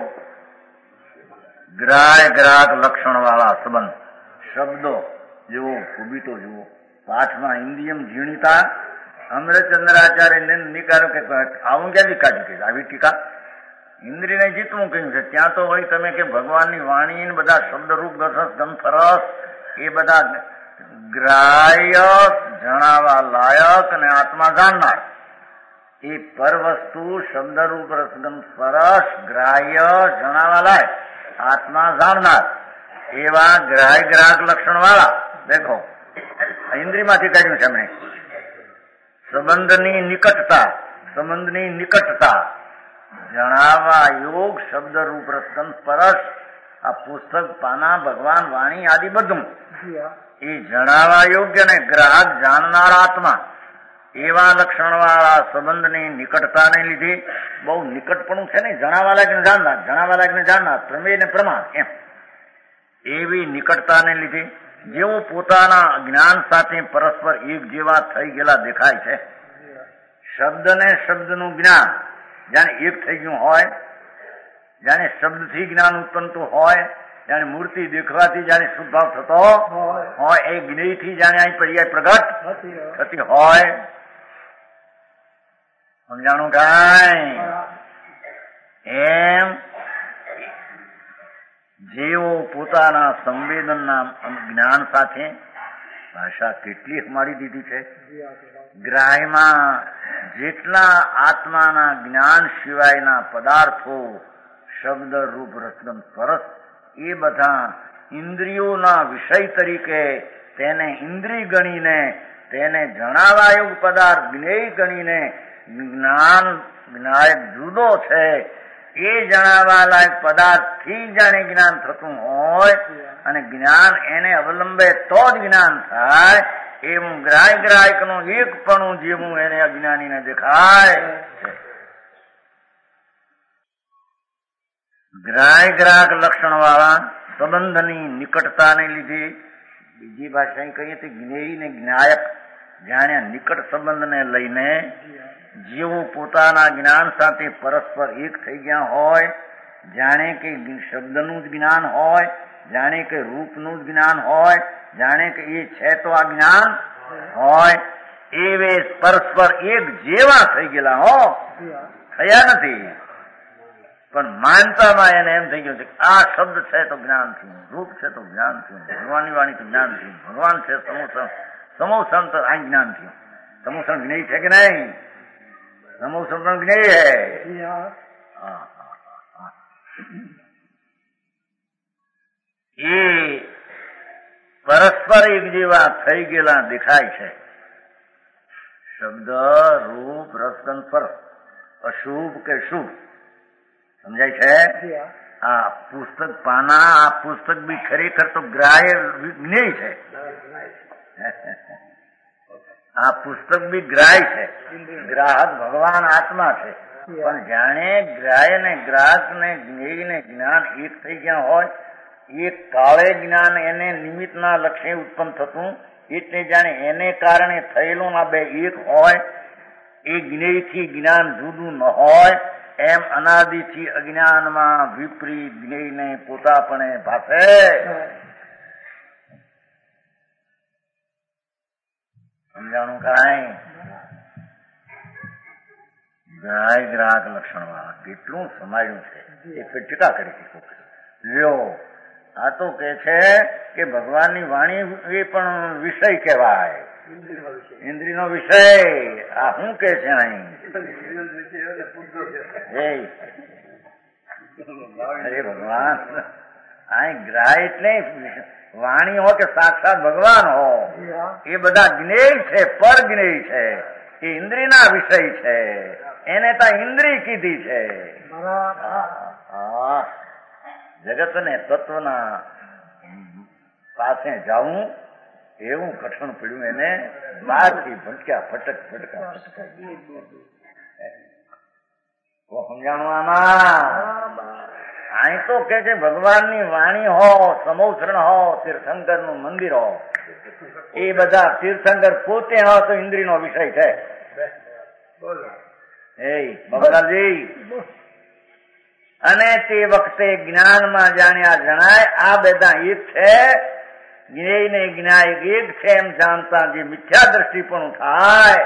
ગ્રાય ગ્રાહક લક્ષણ વાળા સંબંધ. શબ્દો જુઓ, ખૂબી તો જુઓ. પાઠમાં ઇન્દ્રિયમ ઝીણીતા અમરચંદ્રાચાર્ય નીકાળ્યું કે આવું ક્યાંથી કાઢ્યું કે આવી ટીકા. ઇન્દ્રિયને જીતવું કહ્યું છે, ત્યાં તો વળી તમે કે ભગવાનની વાણી બધા શબ્દરૂપ ગસસ ગંધરસ એ બધા ગ્રાહ્ય જણાવવા લાયક અને આત્મા જાણનાર એ પર વસ્તુ શબ્દરૂપ રસગંધ સરસ ગ્રાહ્ય જણાવવા લાયક આત્મા જાણનાર એવા ગ્રાહ્ય ગ્રાહક લક્ષણ વાળા. દેખો ઇન્દ્રિયમાંથી કાઢ્યું છે એમણે. સંબંધની નિકટતા, સંબંધની નિકટતા જણાવવા યોગ શબ્દરૂપ રસગંધ સ્પર્શ આ પુસ્તક પાના ભગવાન વાણી આદિ બધું એ જણાવવા યોગ્ય ને ગ્રાહક જાણનાર આત્મા એવા લક્ષણ વાળા સંબંધની નિકટતાને લીધે બહુ નિકટપણું છે ને, જણાવવા લાયક ને જાણનાર, જણાવવા લાયક ને જાણનાર, પ્રમેય ને પ્રમાણ એમ એવી નિકટતાને લીધે જેઓ પોતાના જ્ઞાન સાથે પરસ્પર એક જેવા થઈ ગયેલા દેખાય છે. શબ્દ ને શબ્દનું જ્ઞાન જાણે એક થઈ ગયું હોય, જાણે શબ્દથી જ્ઞાન ઉત્પન્નતું હોય, જાણે મૂર્તિ દેખવાથી જાણે શુદ્ધાવ થતો હોય, એ જ્ઞેયથી જાણે અહીં પર્યાય પ્રગટ થતી હોય. સમજાણું કાંઈ? એમ જેઓ પોતાના સંવેદનના જ્ઞાન સાથે ભાષા કેટલી મારી દીધી છે. ગ્રાહ્યમાં જેટલા આત્માના જ્ઞાન સિવાયના પદાર્થો શબ્દ રૂપ રસગંધ સ્પર્શ એ બધા ઇન્દ્રિયોના વિષય તરીકે તેને ઇન્દ્રિય ગણીને, તેને જણાવાયું પદાર્થ જ્ઞેય ગણીને જ્ઞાન જ્ઞાય જુદો છે એ જણાવવા લાયક પદાર્થથી જાણે જ્ઞાન થતું હોય અને જ્ઞાન એને અવલંબે તો જ જ્ઞાન થાય એવું ગ્રાહ્ય ગ્રાહકનું એકપણું જેવું એને અજ્ઞાનીને દેખાય. ગ્રાહ્ય ગ્રાહક લક્ષણ વાળા સંબંધની નિકટતાને લીધે બીજી ભાષા કહીએ તો જ્ઞેય ને જ્ઞાયક જાણે નિકટ સંબંધને લઈને જેઓ પોતાના જ્ઞાન સાથે પરસ્પર એક થઈ ગયા હોય, જાણે કે શબ્દનું જ જ્ઞાન હોય, જાણે કે રૂપનું જ જ્ઞાન હોય, જાણે કે એ છે તો આ જ્ઞાન હોય, એવે પરસ્પર એક જેવા થઈ ગયેલા હો, થયા નથી પણ માનતામાં એને એમ થઈ ગયું છે કે આ શબ્દ છે તો જ્ઞાન થયું, રૂપ છે તો જ્ઞાન થયું, ભગવાનની વાણી તો જ્ઞાન થયું, ભગવાન છે સમોસણ સમોસણ તો આ જ્ઞાન થયું. સમોસણ જ્ઞેય છે કે નહીં? સમોસણ પણ જ્ઞેય હે. એ પરસ્પર એક જેવા થઈ ગયેલા દેખાય છે. શબ્દ રૂપ રસગંધ સ્પર્શ, અશુભ કે શુભ સમજાય છે? આ પુસ્તક પાના આ પુસ્તક બી ખરેખર તો ગ્રાહ્ય જ્ઞેય છે. આ પુસ્તક બી ગ્રાહ્ય છે, ગ્રાહક ભગવાન આત્મા છે. પણ જાણે ગ્રાહ્ય ને ગ્રાહક ને જ્ઞેય ને જ્ઞાન એક થઈ ગયા હોય, એક કાળે જ્ઞાન એને નિમિત્તના લક્ષ્ય ઉત્પન્ન થતું એટલે જાણે એને કારણે થયેલું ના બે એક હોય, એ જ્ઞેયથી જ્ઞાન જુદું ન હોય, એમ અનાદિથી અજ્ઞાનમાં વિપરીત જ્ઞેયને પોતાપણે ભાસે. સમજાણું કરાય? ગ્રાહક ગ્રાહક લક્ષણ વાળા કેટલું સમાયું છે એ ટીકા કરી શકો. લ્યો, આ તો કે છે કે ભગવાનની વાણી એ પણ વિષય કહેવાય, ઇન્દ્રિયનો વિષય. આ શું કે છે અહીં? અરે ભગવાન, અહીં ગ્રાહ્ય એટલે વાણી હો કે સાક્ષાત ભગવાન હો, એ બધા જ્ઞેય છે, પર જ્ઞેય છે, એ ઇન્દ્રિયના વિષય છે. એને તો ઇન્દ્રિય કીધી છે. જગત ને તત્વના પાસે જવું એવું કઠણ પડ્યું એને. બહારથી ભટક્યા ભટક ભટકા ભટકા સમજાણું આમાં? અહીં તો કે છે ભગવાનની વાણી હો, સમોસરણ હો, તીર્થંકર નું મંદિર હો, એ બધા તીર્થંકર પોતે હો તો ઇન્દ્રિયનો વિષય છે. એ બાબુલાલજી, અને તે વખતે જ્ઞાનમાં જાણ્યા જણાય આ બધા એક છે, જ્ઞેય ને જ્ઞાય એક છે એમ જાણતા જે મિથ્યા દ્રષ્ટિ પણ થાય.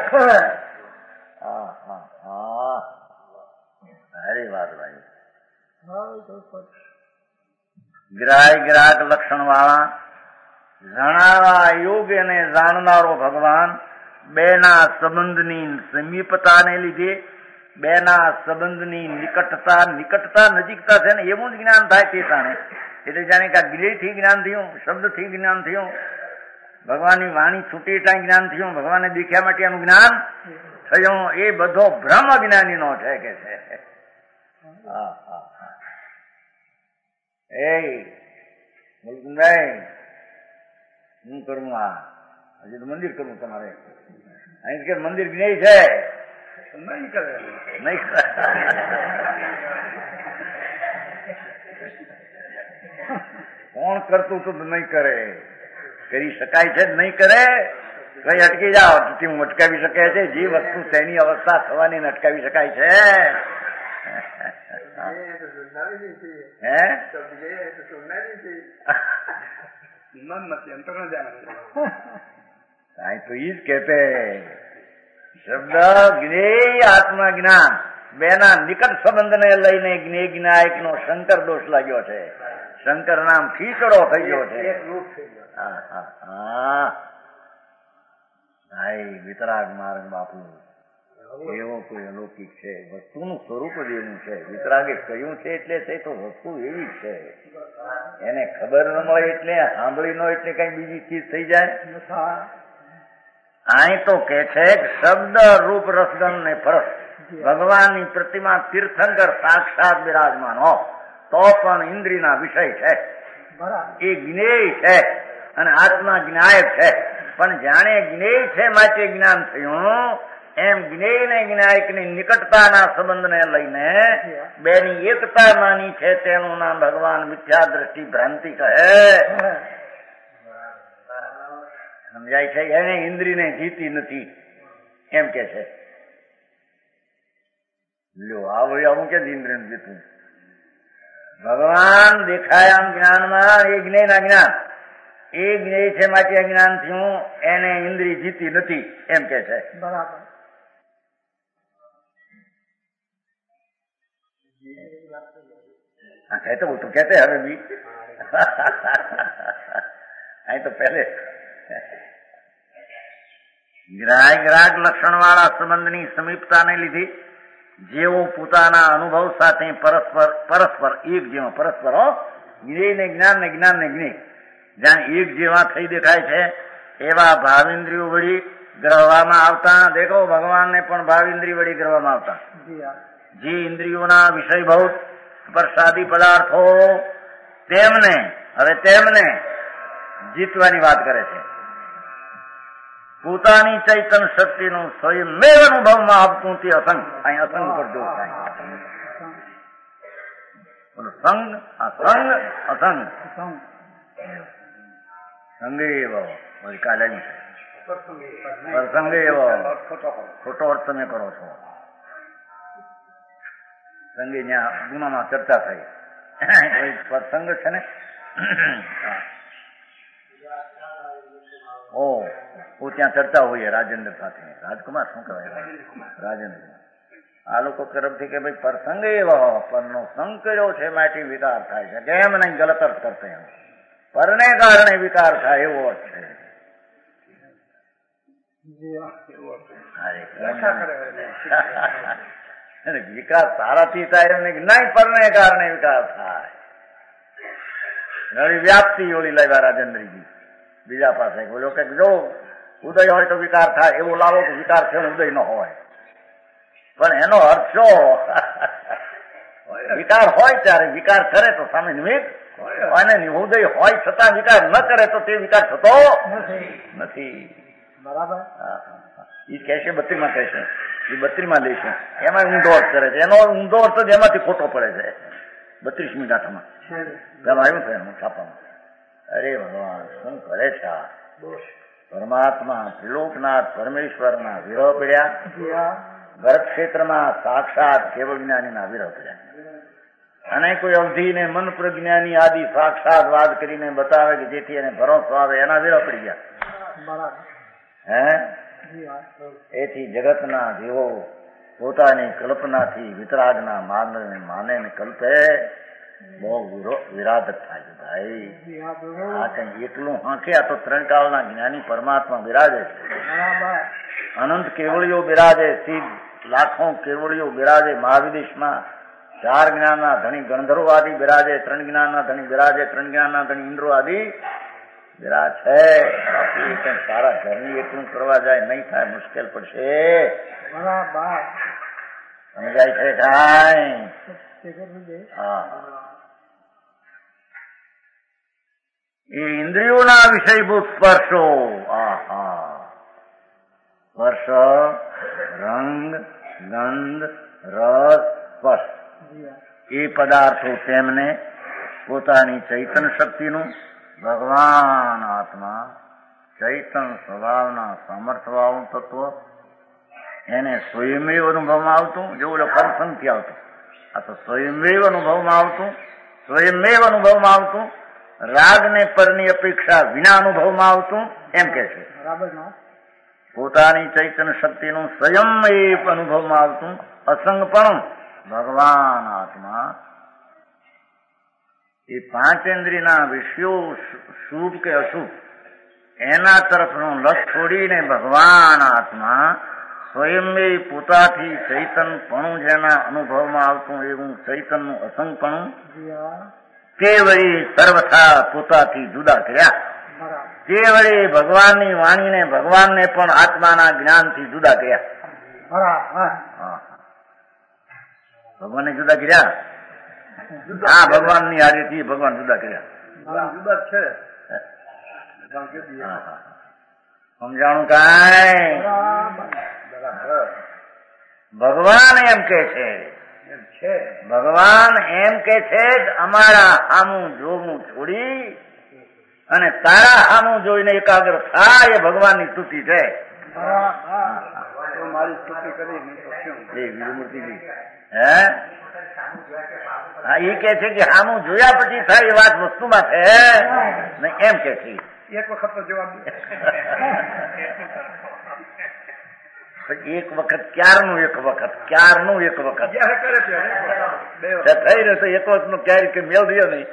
સારી વાત ભાઈ. ગ્રાહક ગ્રાહક લક્ષણ વાળા જણાવા યોગ્ય ને જાણનારો ભગવાન બેના સંબંધની સમીપતાને લીધે, બેના સંબંધની નિકટતા, નિકટતા નજીકતા છે ને એવું જ જ્ઞાન થાય તે જાણે. એટલે જાણે કે આ જ્ઞેયથી જ્ઞાન થયું, શબ્દથી જ્ઞાન થયું, ભગવાનની વાણી છૂટી ત્યાં જ્ઞાન થયું, ભગવાનને દેખ્યા માટેનું જ્ઞાન થયું. એ બધો ભ્રમ અજ્ઞાનીનો છે કે છે. હા હા એ મુલકુંભાઈ, હું કરું આ હજી તો મંદિર કરવું તમારે. અહીં કે મંદિર જ્ઞેય છે નહીં કરે, નહીં કરે. કોણ કરતું તો નહીં કરે? કરી શકાય છે નહીં કરે. કઈ અટકી જાઓ હું અટકાવી શકાય છે? જે વસ્તુ તેની અવસ્થા થવાની અટકાવી શકાય છે? હે તો ઈ જ કહેતે શબ્દ જ્ઞેય આત્મા જ્ઞાન બેના નિકટ સંબંધને લઈને જ્ઞેય જ્ઞાયક નો શંકર દોષ લાગ્યો છે. શંકર નામ ખીચડો થઈ ગયો છે. હા હા હા ભાઈ, વિતરાગ માર્ગ બાપુ એવો કોઈ અલૌકિક છે. વસ્તુનું સ્વરૂપ જ એવું છે. વિતરાગે કહ્યું છે એટલે તે તો વસ્તુ એવી છે. એને ખબર ન મળે એટલે, સાંભળી ન એટલે કઈ બીજી ચીજ થઈ જાય. અહીં તો કે છે શબ્દ રૂપ રસગંધ ને ફરસ ભગવાનની પ્રતિમા તીર્થંકર સાક્ષાત બિરાજમાન હો તો પણ ઇન્દ્રિયના વિષય છે, એ જ્ઞેય છે અને આત્મા જ્ઞાયક છે. પણ જાણે જ્ઞેય છે માટે જ્ઞાન થયું, એમ જ્ઞેય ને જ્ઞાયક ની નિકટતાના સંબંધને લઈને બેની એકતા માની છે. તેનું નામ ભગવાન મિથ્યા દ્રષ્ટિ ભ્રાંતિ કહે. સમજાય છે? એને ઇન્દ્રિયને જીતી નથી એમ કે છે. લ્યો, આવું આવું કે ઇન્દ્રિયને જીતવું? ભગવાન દેખાયા જ્ઞાનમાં એ જ્ઞેય ના જ્ઞાન, એ જ્ઞેય છે માટે અજ્ઞાન થયું, એને ઇન્દ્રિય જીતી નથી એમ કે છે. બરાબર. હા કહેતો હું તો કહેતે હવે બી અહીં તો પહેલે ગ્રાહક ગ્રાહક લક્ષણ વાળા સંબંધની સમીપતાને લીધે જેવો પોતાના અનુભવ સાથે પરસ્પર પરસ્પર એક જેવા પરસ્પર હો જ્ઞેય ને જ્ઞાન ને જ્ઞાન ને જ્ઞેય જ્યાં એક જેવા થઈ દેખાય છે, એવા ભાવિન્દ્રિયો વળી ગ્રહવામાં આવતા. દેખો, ભગવાનને પણ ભાવિન્દ્રિય વળી ગ્રહવામાં આવતા. જે ઇન્દ્રિયોના વિષયભૂત સ્પર્શાદી પદાર્થો તેમને હવે તેમને જીતવાની વાત કરે છે. પોતાની ચૈતન શક્તિનું સ્વયંમેવ અનુભવમાં આપતું તે અસંગ. અહીં અસંગ પર જોર થાય. સંગ અસંગ અસંગ સંગે એવો કાલે આવ્યું છે પ્રસંગે એવો ખોટો અર્થ તમે કરો છો. સંગે ત્યાં ગુનામાં ચર્ચા થઈ પ્રસંગ છે ને. ઓ હું ત્યાં ચર્ચા હોઈએ રાજેન્દ્ર સાથે. રાજકુમાર શું કહેવાય? રાજેન્દ્ર. આ લોકો તરફથી કે ભાઈ પ્રસંગ એવો પરનો સંગ કર્યો છે માટે વિકાર થાય છે. કેમ નહીં ગલત અર્થ કરતે એમ પરને કારણે વિકાર થાય એવો અર્થ છે. વિકાસ સારાથી થાય એમ નહીં પરને કારણે વિકાર થાય. ઘણી વ્યાપ્તિ ઓળી લાવ્યા રાજેન્દ્રજી બીજા પાસે. બોલો કે જો ઉદય હોય તો વિકાર થાય એવું લાવો કે વિકાર છે ઉદય ન હોય. પણ એનો અર્થ શું? વિકાર હોય ત્યારે વિકાર કરે તો સામે નિમિત્ત અને ઉદય હોય છતાં વિકાર ન કરે તો તે વિકાર થતો નથી. બરાબર. એ કહેશે બત્રીમાં કહેશે એ બત્રીમાં લેશે એમાં ઊંધો અર્થ કરે છે. એનો ઊંધો અર્થ જ એમાંથી ખોટો પડે છે. બત્રીસમી ગાંઠમાં એમ આવ્યું છે એનું છાપામાં. અરે ભગવાન શું કરે છે? પરમાત્મા ત્રિલોકનાથ પરમેશ્વરના વિરહ પડ્યા. ગર્ભ ક્ષેત્રમાં સાક્ષાત કેવળ જ્ઞાનીના વિરહ પડ્યા. અને કોઈ અવધિને મન પ્રજ્ઞાની આદિ સાક્ષાત વાત કરીને બતાવે કે જેથી એને ભરોસો આવે એના વિરહ પડી ગયા. હે એથી જગતના જીવો પોતાની કલ્પનાથી વિતરાગના માનને માને ને કલ્પે બહુ વિરાધક થાય છે ભાઈ. આ કઈ એકલું હાંકે આ તો ત્રણ કાળના જ્ઞાની પરમાત્મા બિરાજે છે. અનંત કેવળીઓ બિરાજે. સિદ્ધ લાખો કેવળીઓ બિરાજે મહાવિદેશમાં. ચાર જ્ઞાનના ધણી ગણધરો આદિ બિરાજે. ત્રણ જ્ઞાનના ધણી બિરાજે. ત્રણ જ્ઞાનના ધણી ઇન્દ્રો આદિ બિરાજ છે. બાપુ સારા ઘરની એટલું કરવા જાય નહીં થાય મુશ્કેલ પડશે. સમજાય છે કાંઈ? હા એ ઇન્દ્રિયોના વિષયભૂત સ્પર્શો. આહા સ્પર્શ રંગ ગંધ રસ સ્પર્શ એ પદાર્થો તેમને પોતાની ચૈતન શક્તિનું ભગવાન આત્મા ચૈતન સ્વભાવના સામર્થ્યવાળું તત્વ એને સ્વયંમેવ અનુભવમાં આવતું. જો ઓલો પરસંગથી આવતું. આ તો સ્વયંમેવ અનુભવમાં આવતું. સ્વયંમેવ અનુભવમાં આવતું. રાગને પરની અપેક્ષા વિના અનુભવમાં આવતું એમ કે છે. પોતાની ચૈતન્ય શક્તિનું સ્વયં એ અનુભવમાં આવતું અસંગપણું ભગવાન આત્મા એ પાંચેન્દ્રિયના વિષયો શુભ કે અશુભ એના તરફનું લક્ષ છોડીને ભગવાન આત્મા સ્વયં પોતાથી ચૈતનપણું જેના અનુભવમાં આવતું એવું ચૈતનનું અસંગપણું તે વળી સર્વથા પોતાથી જુદા કર્યા. તે વળી ભગવાનની વાણીને ભગવાનને પણ આત્માના જ્ઞાનથી જુદા કર્યા. ભગવાનને જુદા કર્યા. હા ભગવાનની હારેથી ભગવાન જુદા કર્યા. જુદા છે. સમજાણું કાંઈ? ભગવાન એમ કે છે ભગવાન એમ કે છે અમારા સામું જોવું છોડી અને તારા સામું જોઈને એકાગ્ર થાય એ ભગવાનની સ્તુતિ છે. મારી સ્તુતિ કરી વિમૂર્તિજી હે હા એ કે છે કે સામું જોયા પછી થાય એ વાત વસ્તુમાં છે ને એમ કે છે. એક વખત તો જવાબ એક વખત ક્યારનું એક વખત ક્યારનું એક વખત થઈ રહ્યો તો એક વખત નું ક્યારે કઈ મેળ રહ્યો નહીં.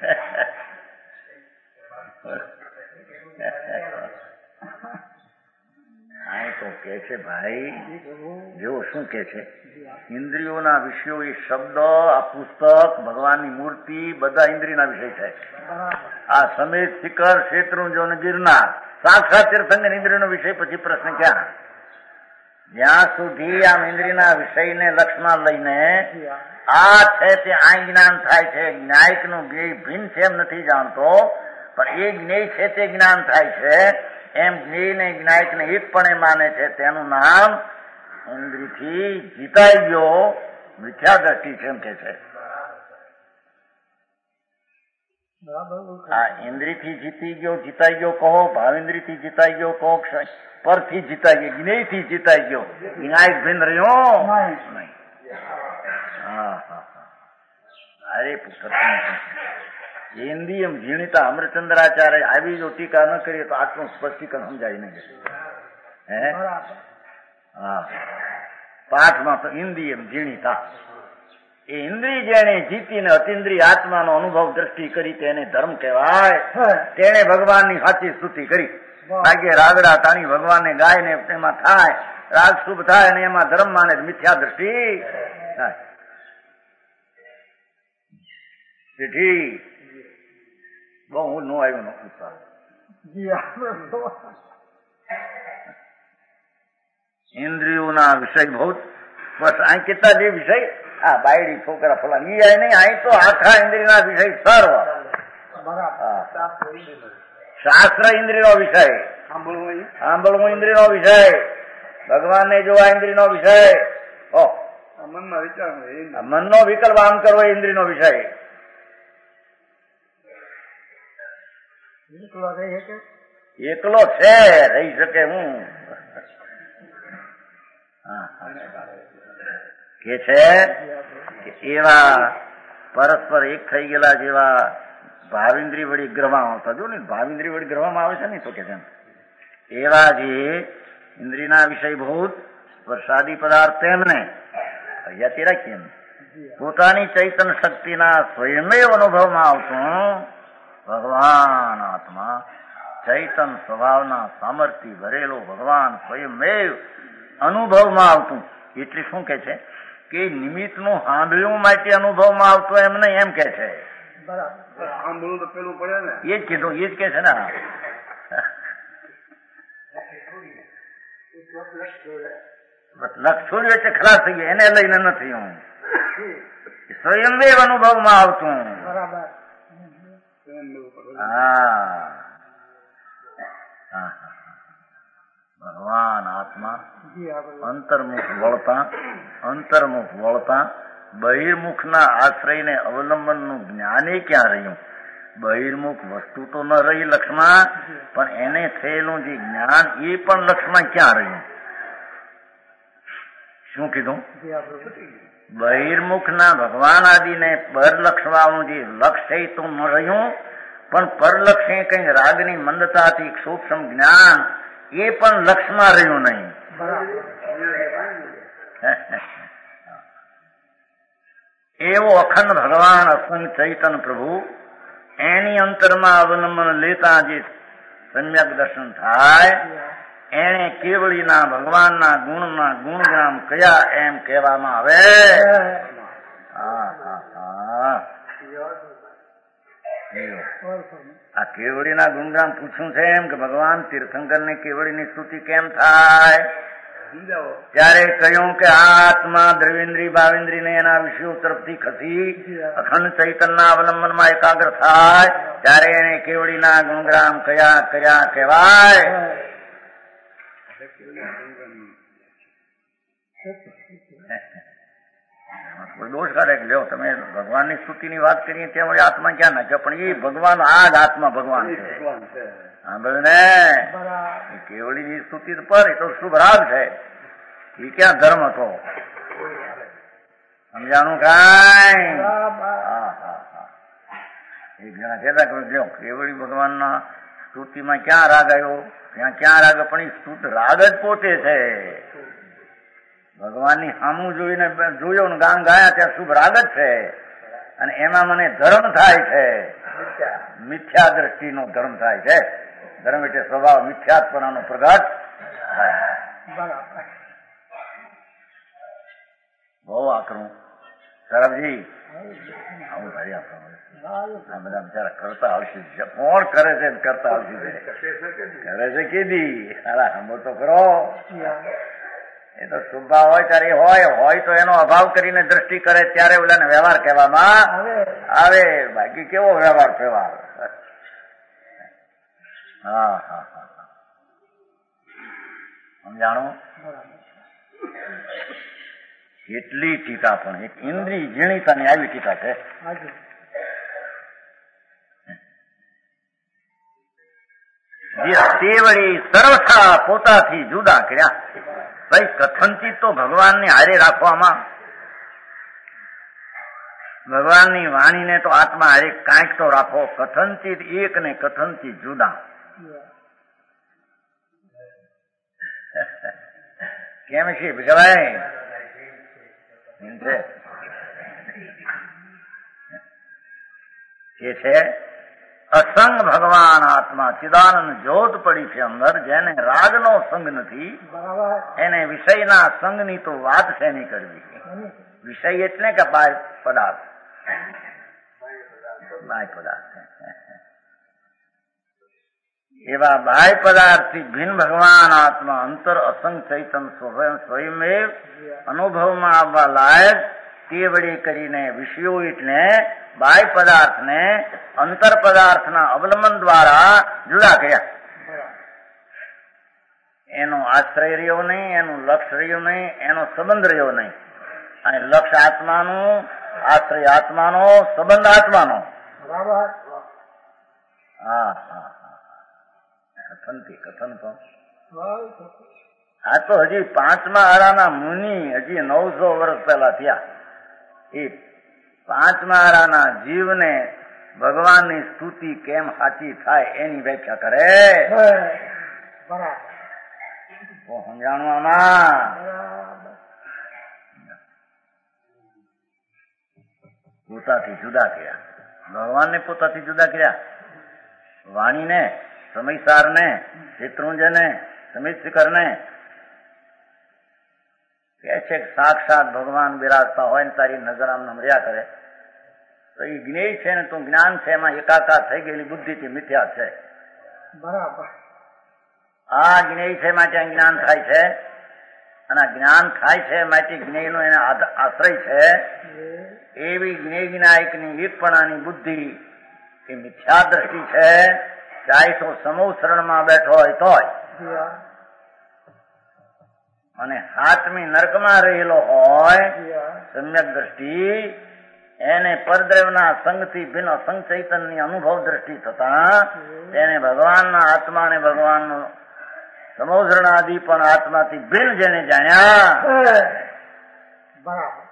આ તો કે છે ભાઈ જો શું કે છે ઇન્દ્રિયોના વિષયો એ શબ્દ આ પુસ્તક ભગવાનની મૂર્તિ બધા ઇન્દ્રિયના વિષય છે. આ સમેત શિખર શેત્રુંજો અને ગિરનાર સાક્ષાત તીર્થંકર ઇન્દ્રિયનો વિષય પછી પ્રશ્ન ક્યાં? જ્યાં સુધી આમ ઇન્દ્રિયના વિષયને લક્ષમાં લઈને આ છે તે આ જ્ઞાન થાય છે. ન્યાયિક નું જ્ઞેય ભિન્ન છે એમ નથી જાણતો પણ એ જ્ઞેય છે તે જ્ઞાન થાય છે એમ જ્ઞેય ને જ્ઞાયિક ને એકપણે માને છે તેનું નામ ઇન્દ્રિયથી જીતાઈ ગયો મિથ્યા દ્રષ્ટિ છે એમ કે છે. આ ઇન્દ્રિય થી જીતી ગયો જીતાઈ ગયો કહો, ભાવેન્દ્રિય થી જીતાઈ ગયો કહો, પરથી જીતાઈ ગયો, જ્ઞેય થી જીતાઈ ગયો, જ્ઞાય ભિન્ન રહ્યો નહીં. હા હા હા અરે પુત્ર ઇન્દ્રિયમ ઝીણિતા અમરચંદ્રાચાર્ય આવી જો ટીકા ન કરીએ તો આટલું સ્પષ્ટીકરણ સમજાય નહીં. હે હા પાઠમાં તો ઇન્દ્રિયમ ઝીણિતા એ ઇન્દ્રિય જેને જીતીને અતિન્દ્રિય આત્માનો અનુભવ દ્રષ્ટિ કરી તેને ધર્મ કહેવાય. તેને ભગવાનની સાચી સ્તુતિ કરી. ભાગ્ય રાગડા તાણી ભગવાનને ગાય ને એમાં થાય રાગ શુભ થાય અને એમાં ધર્મ માને મિથ્યા દ્રષ્ટિ થાય. બહુ હું નો આવ્યું નો પૂછવા ઇન્દ્રિયોના વિષય બહુ બસ આ કેટલા જે વિષય આ બાયડી છોકરા ફલા ઈ આય નહીં અહીં તો આખા ઇન્દ્રિયના વિષય સર્વ શાસ્ત્ર ઇન્દ્રિયનો વિષય, સાંભળવું ઇન્દ્રિયનો વિષય, ભગવાનને જોવા ઇન્દ્રિયનો વિષય, મનનો વિકલ્પ આમ કરવો ઇન્દ્રિયનો વિષય. એકલો છે રહી શકે હું કે છે એવા પરસ્પર એક થઈ ગયેલા જેવા ભાવિન્દ્રી વળી ગ્રહમાં આવતા જો ને ભાવિન્દ્રી વળી ગ્રહમાં આવે છે ને તો કે છે એવા જે ઇન્દ્રિયના વિષયભૂત વરસાદી પદાર્થ તેમને અહીંયાથી રાખીએ પોતાની ચૈતન શક્તિના સ્વયંમેવ અનુભવમાં આવતું ભગવાન આત્મા ચૈતન સ્વભાવના સામર્થ્ય ભરેલો ભગવાન સ્વયંમેવ અનુભવમાં આવતું. એટલે શું કે છે કે નિમિત્તનું સાંભળ્યું માટે અનુભવમાં આવતું એમ નહીં એમ કે છે. સાંભળવું તો પેલું પડે ને એ જ કીધું એ જ કે છે ને લક્ષ છોડ્યું એટલે ખલાસ થઈ ગયું એને લઈને નથી હું સ્વયંમેવ અનુભવમાં આવતું. હા ભગવાન આત્મા અંતર્મુખ વળતા અંતર્મુખ વળતા બહિર્મુખના આશ્રયને અવલંબનનું જ્ઞાને ક્યાં રહ્યું. બહિર્મુખ વસ્તુ તો ન રહી લક્ષમાં પણ એને થયેલું જે જ્ઞાન એ પણ લક્ષમાં ક્યાં રહ્યું. શું કીધું? બહિર્મુખના ભગવાન આદિને પરલક્ષવાળું જે લક્ષ છે એ તો ન રહ્યું પણ પરલક્ષે કઈ રાગની મંદતાથી સૂક્ષ્મ જ્ઞાન એ પણ લક્ષમાં રહ્યું નહીં. એવો અખંડ ભગવાન અસંગ ચૈતન પ્રભુ એની અંતરમાં અવલંબન લેતા જે સમ્યક દર્શન થાય એને કેવળીના ભગવાનના ગુણના ગુણગ્રામ કયા એમ કહેવામાં આવે. હા હા હા આ કેવડીના ગુણગાન પૂછ્યું છે એમ કે ભગવાન તીર્થંકર ને કેવડીની સ્તુતિ કેમ થાય ત્યારે કહ્યું કે આત્મા દ્રવિન્દ્રી ભાવિન્દ્રી ને એના વિષયો તરફથી ખસી અખંડ ચૈતનના અવલંબનમાં એકાગ્ર થાય ત્યારે એને કેવડીના ગુણગ્રામ કયા કયા કહેવાય. કોઈ દોષ કાઢે કે લ્યો તમે ભગવાનની સ્તુતિની વાત કરીએ ત્યાં વળી આત્મા ક્યાં નાખ્યો પણ એ ભગવાન આ જ આત્મા ભગવાન છે. સાંભળ ને કેવડીની સ્તુતિ પર એ તો શુભ રાગ છે એ ક્યાં ધર્મ હતો સમજાણું કાંઈ. હા હા હા એક જણા કહેતા કે લ્યો કેવડી ભગવાનના સ્તુતિમાં ક્યાં રાગ આવ્યો ત્યાં ક્યાં રાગ પણ એ સ્તુત રાગ જ પોતે છે. ભગવાનની સામું જોઈને જોયો ને ગાન ગાયા ત્યાં શુભ રાગ જ છે અને એમાં મને ધર્મ થાય છે મિથ્યા દ્રષ્ટિનો ધર્મ થાય છે. ધર્મ એટલે સ્વભાવ મિથ્યાત્પનાનો પ્રગટ થાય. બહુ આકરું સરબજી આવું ભાઈ આપણું આ બધા બિચારા કરતા આવશે કોણ કરે છે કરતા આવશે કરે છે કીધી અરે હમો તો કરો એ તો શુભભાવ હોય ત્યારે હોય હોય તો એનો અભાવ કરીને દ્રષ્ટિ કરે ત્યારે ઓલાને વ્યવહાર કહેવામાં આવે. બાકી કેવો વ્યવહાર વ્યવહાર. હા હા હા સમજાણું. કેટલી ટીકા પણ એક ઇન્દ્રિય ઝીણીતાની આવી ટીકા છે. તે વળી સર્વથા પોતાથી જુદા કર્યા. ભાઈ કથનથી તો ભગવાનને હારે રાખવામાં, ભગવાનની વાણીને તો આત્મા હારે કાંઈક તો રાખો. કથનથી એક ને કથનથી જુદા. કેમ છે ભગવાન કે છે અસંગ ભગવાન આત્મા ચિદાનંદ જ્યોત પડી છે અંદર. જેને રાગનો સંગ નથી એને વિષયના સંગની તો વાત છે નહીં કરવી. વિષય એટલે કે બાહ્ય પદાર્થ, બાહ્ય પદાર્થ એવા બાહ્ય પદાર્થથી ભિન્ન ભગવાન આત્મા અંતર અસંગ ચૈતન સ્વયંમેવ અનુભવમાં આવવા લાયક તે વળી કરીને વિષયો એટલે બાહ્ય પદાર્થને અંતર પદાર્થના અવલંબન દ્વારા જુદા કર્યા. એનો આશ્રય રહ્યો નહીં, એનું લક્ષ્ય રહ્યું નહીં, એનો સંબંધ રહ્યો નહીં. અને લક્ષ્ય આત્માનું, આશ્રય આત્માનો, સંબંધ આત્માનો. હા હા કથનથી કથન તો આ તો હજી પાંચમા આરાના મુનિ હજી નવસો વર્ષ પહેલા થયા. એ પાંચમા આરાના જીવને ભગવાનની સ્તુતિ કેમ સાચી થાય એની વ્યાખ્યા કરે. સમજાણવામાં પોતાથી જુદા કર્યા. ભગવાનને પોતાથી જુદા કર્યા. વાણીને, સમયસારને, શેત્રુંજયને, સમિત શિખરને કે છે સાક્ષાત ભગવાન બિરાજતા હોય ને તારી નજર આમ નમર્યા કરે તો એ જ્ઞેય છે ને તું જ્ઞાન છે એમાં એકાકાર થઈ ગયેલી બુદ્ધિથી મિથ્યા છે. બરાબર. આ જ્ઞેય છે માટે જ્ઞાન થાય છે અને જ્ઞાન થાય છે માટે જ્ઞેયનો એને આશ્રય છે. એવી જ્ઞેય જ્ઞાયકની એકપણાની બુદ્ધિ એ મિથ્યા દ્રષ્ટિ છે. ચાહે તો સમૂહ શરણમાં બેઠો હોય તોય અને હાથમી નર્કમાં રહેલો હોય સમ્યક દ્રષ્ટિ એને પરદ્રવના સંગથી ભિન્ન અસંગ ચૈતનની અનુભવ દ્રષ્ટિ થતા તેને ભગવાનના આત્મા અને ભગવાનનું સમોધરણાદિ પણ આત્માથી ભિન્ન જેને જાણ્યા. બરાબર.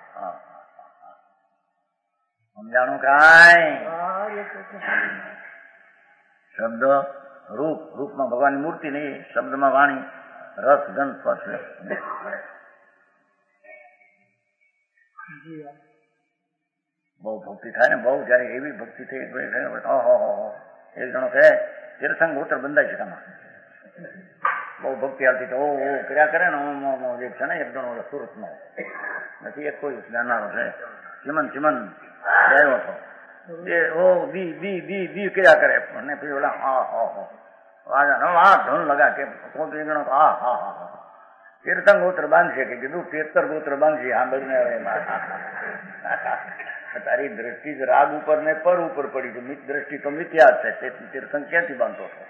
સમજાણું કાંઈ? શબ્દ રૂપ, રૂપમાં ભગવાનની મૂર્તિ નહીં, શબ્દમાં વાણી, રસ ગંધ સ્પર્શ. બહુ ભક્તિ થાય ને, બહુ જયારે એવી ભક્તિ થઈ ઓહો એક જણો કહે તીર્થંગ ગોત્ર બંધાય છે આમાં. બહુ ભક્તિ આવતી તો ઓ કર્યા કરે ને જે છે ને એક જણો સુરતનો નથી, એક કોઈ જાણનારો છે ચિમન ચિમન આવ્યો હતો એ ઓ દી દી દી દી કર્યા કરે અને પછી ઓલા હા હા હા ધન લગા કે કોઈ જણો હા હા હા તીર્થંગ ગોત્ર બાંધશે કે કીધું તીર્થર ગોત્ર બાંધશે હા બધું તારી દ્રષ્ટિ જ રાગ ઉપર ને પર ઉપર પડી છે. દ્રષ્ટિ તો મિથ્યા છે, તેથી તીર્થંગ ક્યાંથી બાંધતો હતો?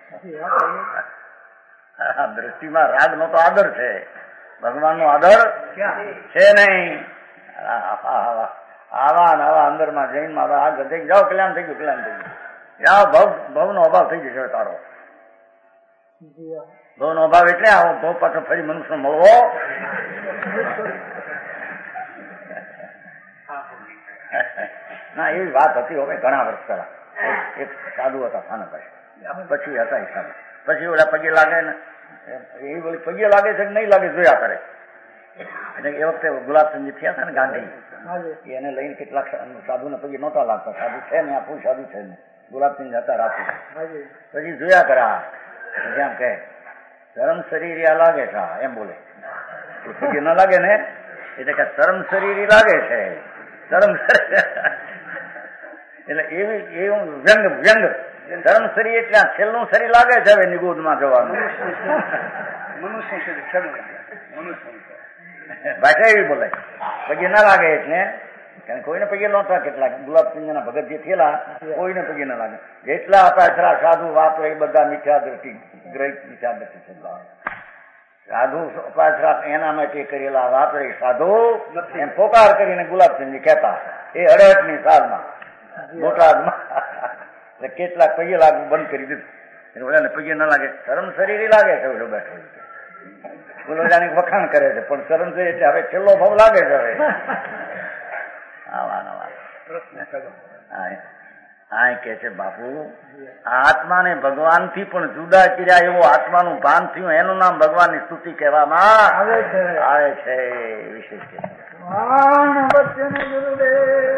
દ્રષ્ટિમાં રાગ નો તો આદર છે, ભગવાન નો આદર છે નહીં. આવા ને આવા અંદર માં જૈન માં આગળ થઈ જાઓ, કલ્યાણ થઈ ગયું, કલ્યાણ થઈ ગયું. ભવ ભવ નો અભાવ થઈ જશે તારો. ભવ નો અભાવ એટલે આવો ભવ પાછો ફરી મનુષ્ય મળવો. ના એવી વાત હતી હવે ઘણા વર્ષ પહેલા. એક સાધુ હતા ખાનાભાઈ, પછી હતા હિસાબે, પછી ઓલા પગે લાગે ને એ બોલી પગે લાગે છે કે નહીં લાગે જોયા કરે. એટલે એ વખતે ગુલાબચંદજી થયા હતા ને ગાંધી, એને લઈને કેટલાક સાધુ ને પગે નહોતા લાગતા. સાધુ છે ને આપું સાધુ છે ને ગુલાબચંદ હતા રાતે, પછી જોયા કરા એમ કે ધર્મ શરીર લાગે છે એમ બોલે. પગે ન લાગે ને એટલે કે ધર્મ શરીર લાગે છે, ધર્મ એટલે એવી એવું વ્યંગ વ્યંગ ધર્મ શરીર એટલે આ છેલ્લું શરીર લાગે છે હવે નિગોદમાં જવાનું. મનુષ્ય શરીર ભાષા એવી બોલાય પગે ના લાગે એટલે કારણ કોઈને પગે નહોતા. કેટલાક ગુલાબચંદના ભગત જે થયેલા કોઈને પગે ના લાગે. જેટલા હતા સાધુ વાપરે એ બધા મિથ્યા દ્રષ્ટિ ગ્રહિત મિથ્યા દ્રષ્ટિ છે. સાધુ પાછળ એના માટે કરેલા વાપરે સાધુ એમ પોકાર કરીને ગુલાબચંદજી કહેતા એ અડસઠ ની સાલમાં બોટાદમાં કેટલાક પગે લાગવું બંધ કરી દીધું. ઓલાને પગે ન લાગે, શરમ શરીર લાગે છે ઓલો બેઠો બોલો જાણી વખાણ કરે છે, પણ શરમ છે એટલે હવે છેલ્લો ભાવ લાગે છે. હવે આવા નવા આ કે છે બાપુ આત્માને ભગવાન થી પણ જુદા કર્યા એવો આત્માનું ભાન થયું, એનું નામ ભગવાન ની સ્તુતિ કહેવામાં આવે છે. વિશેષ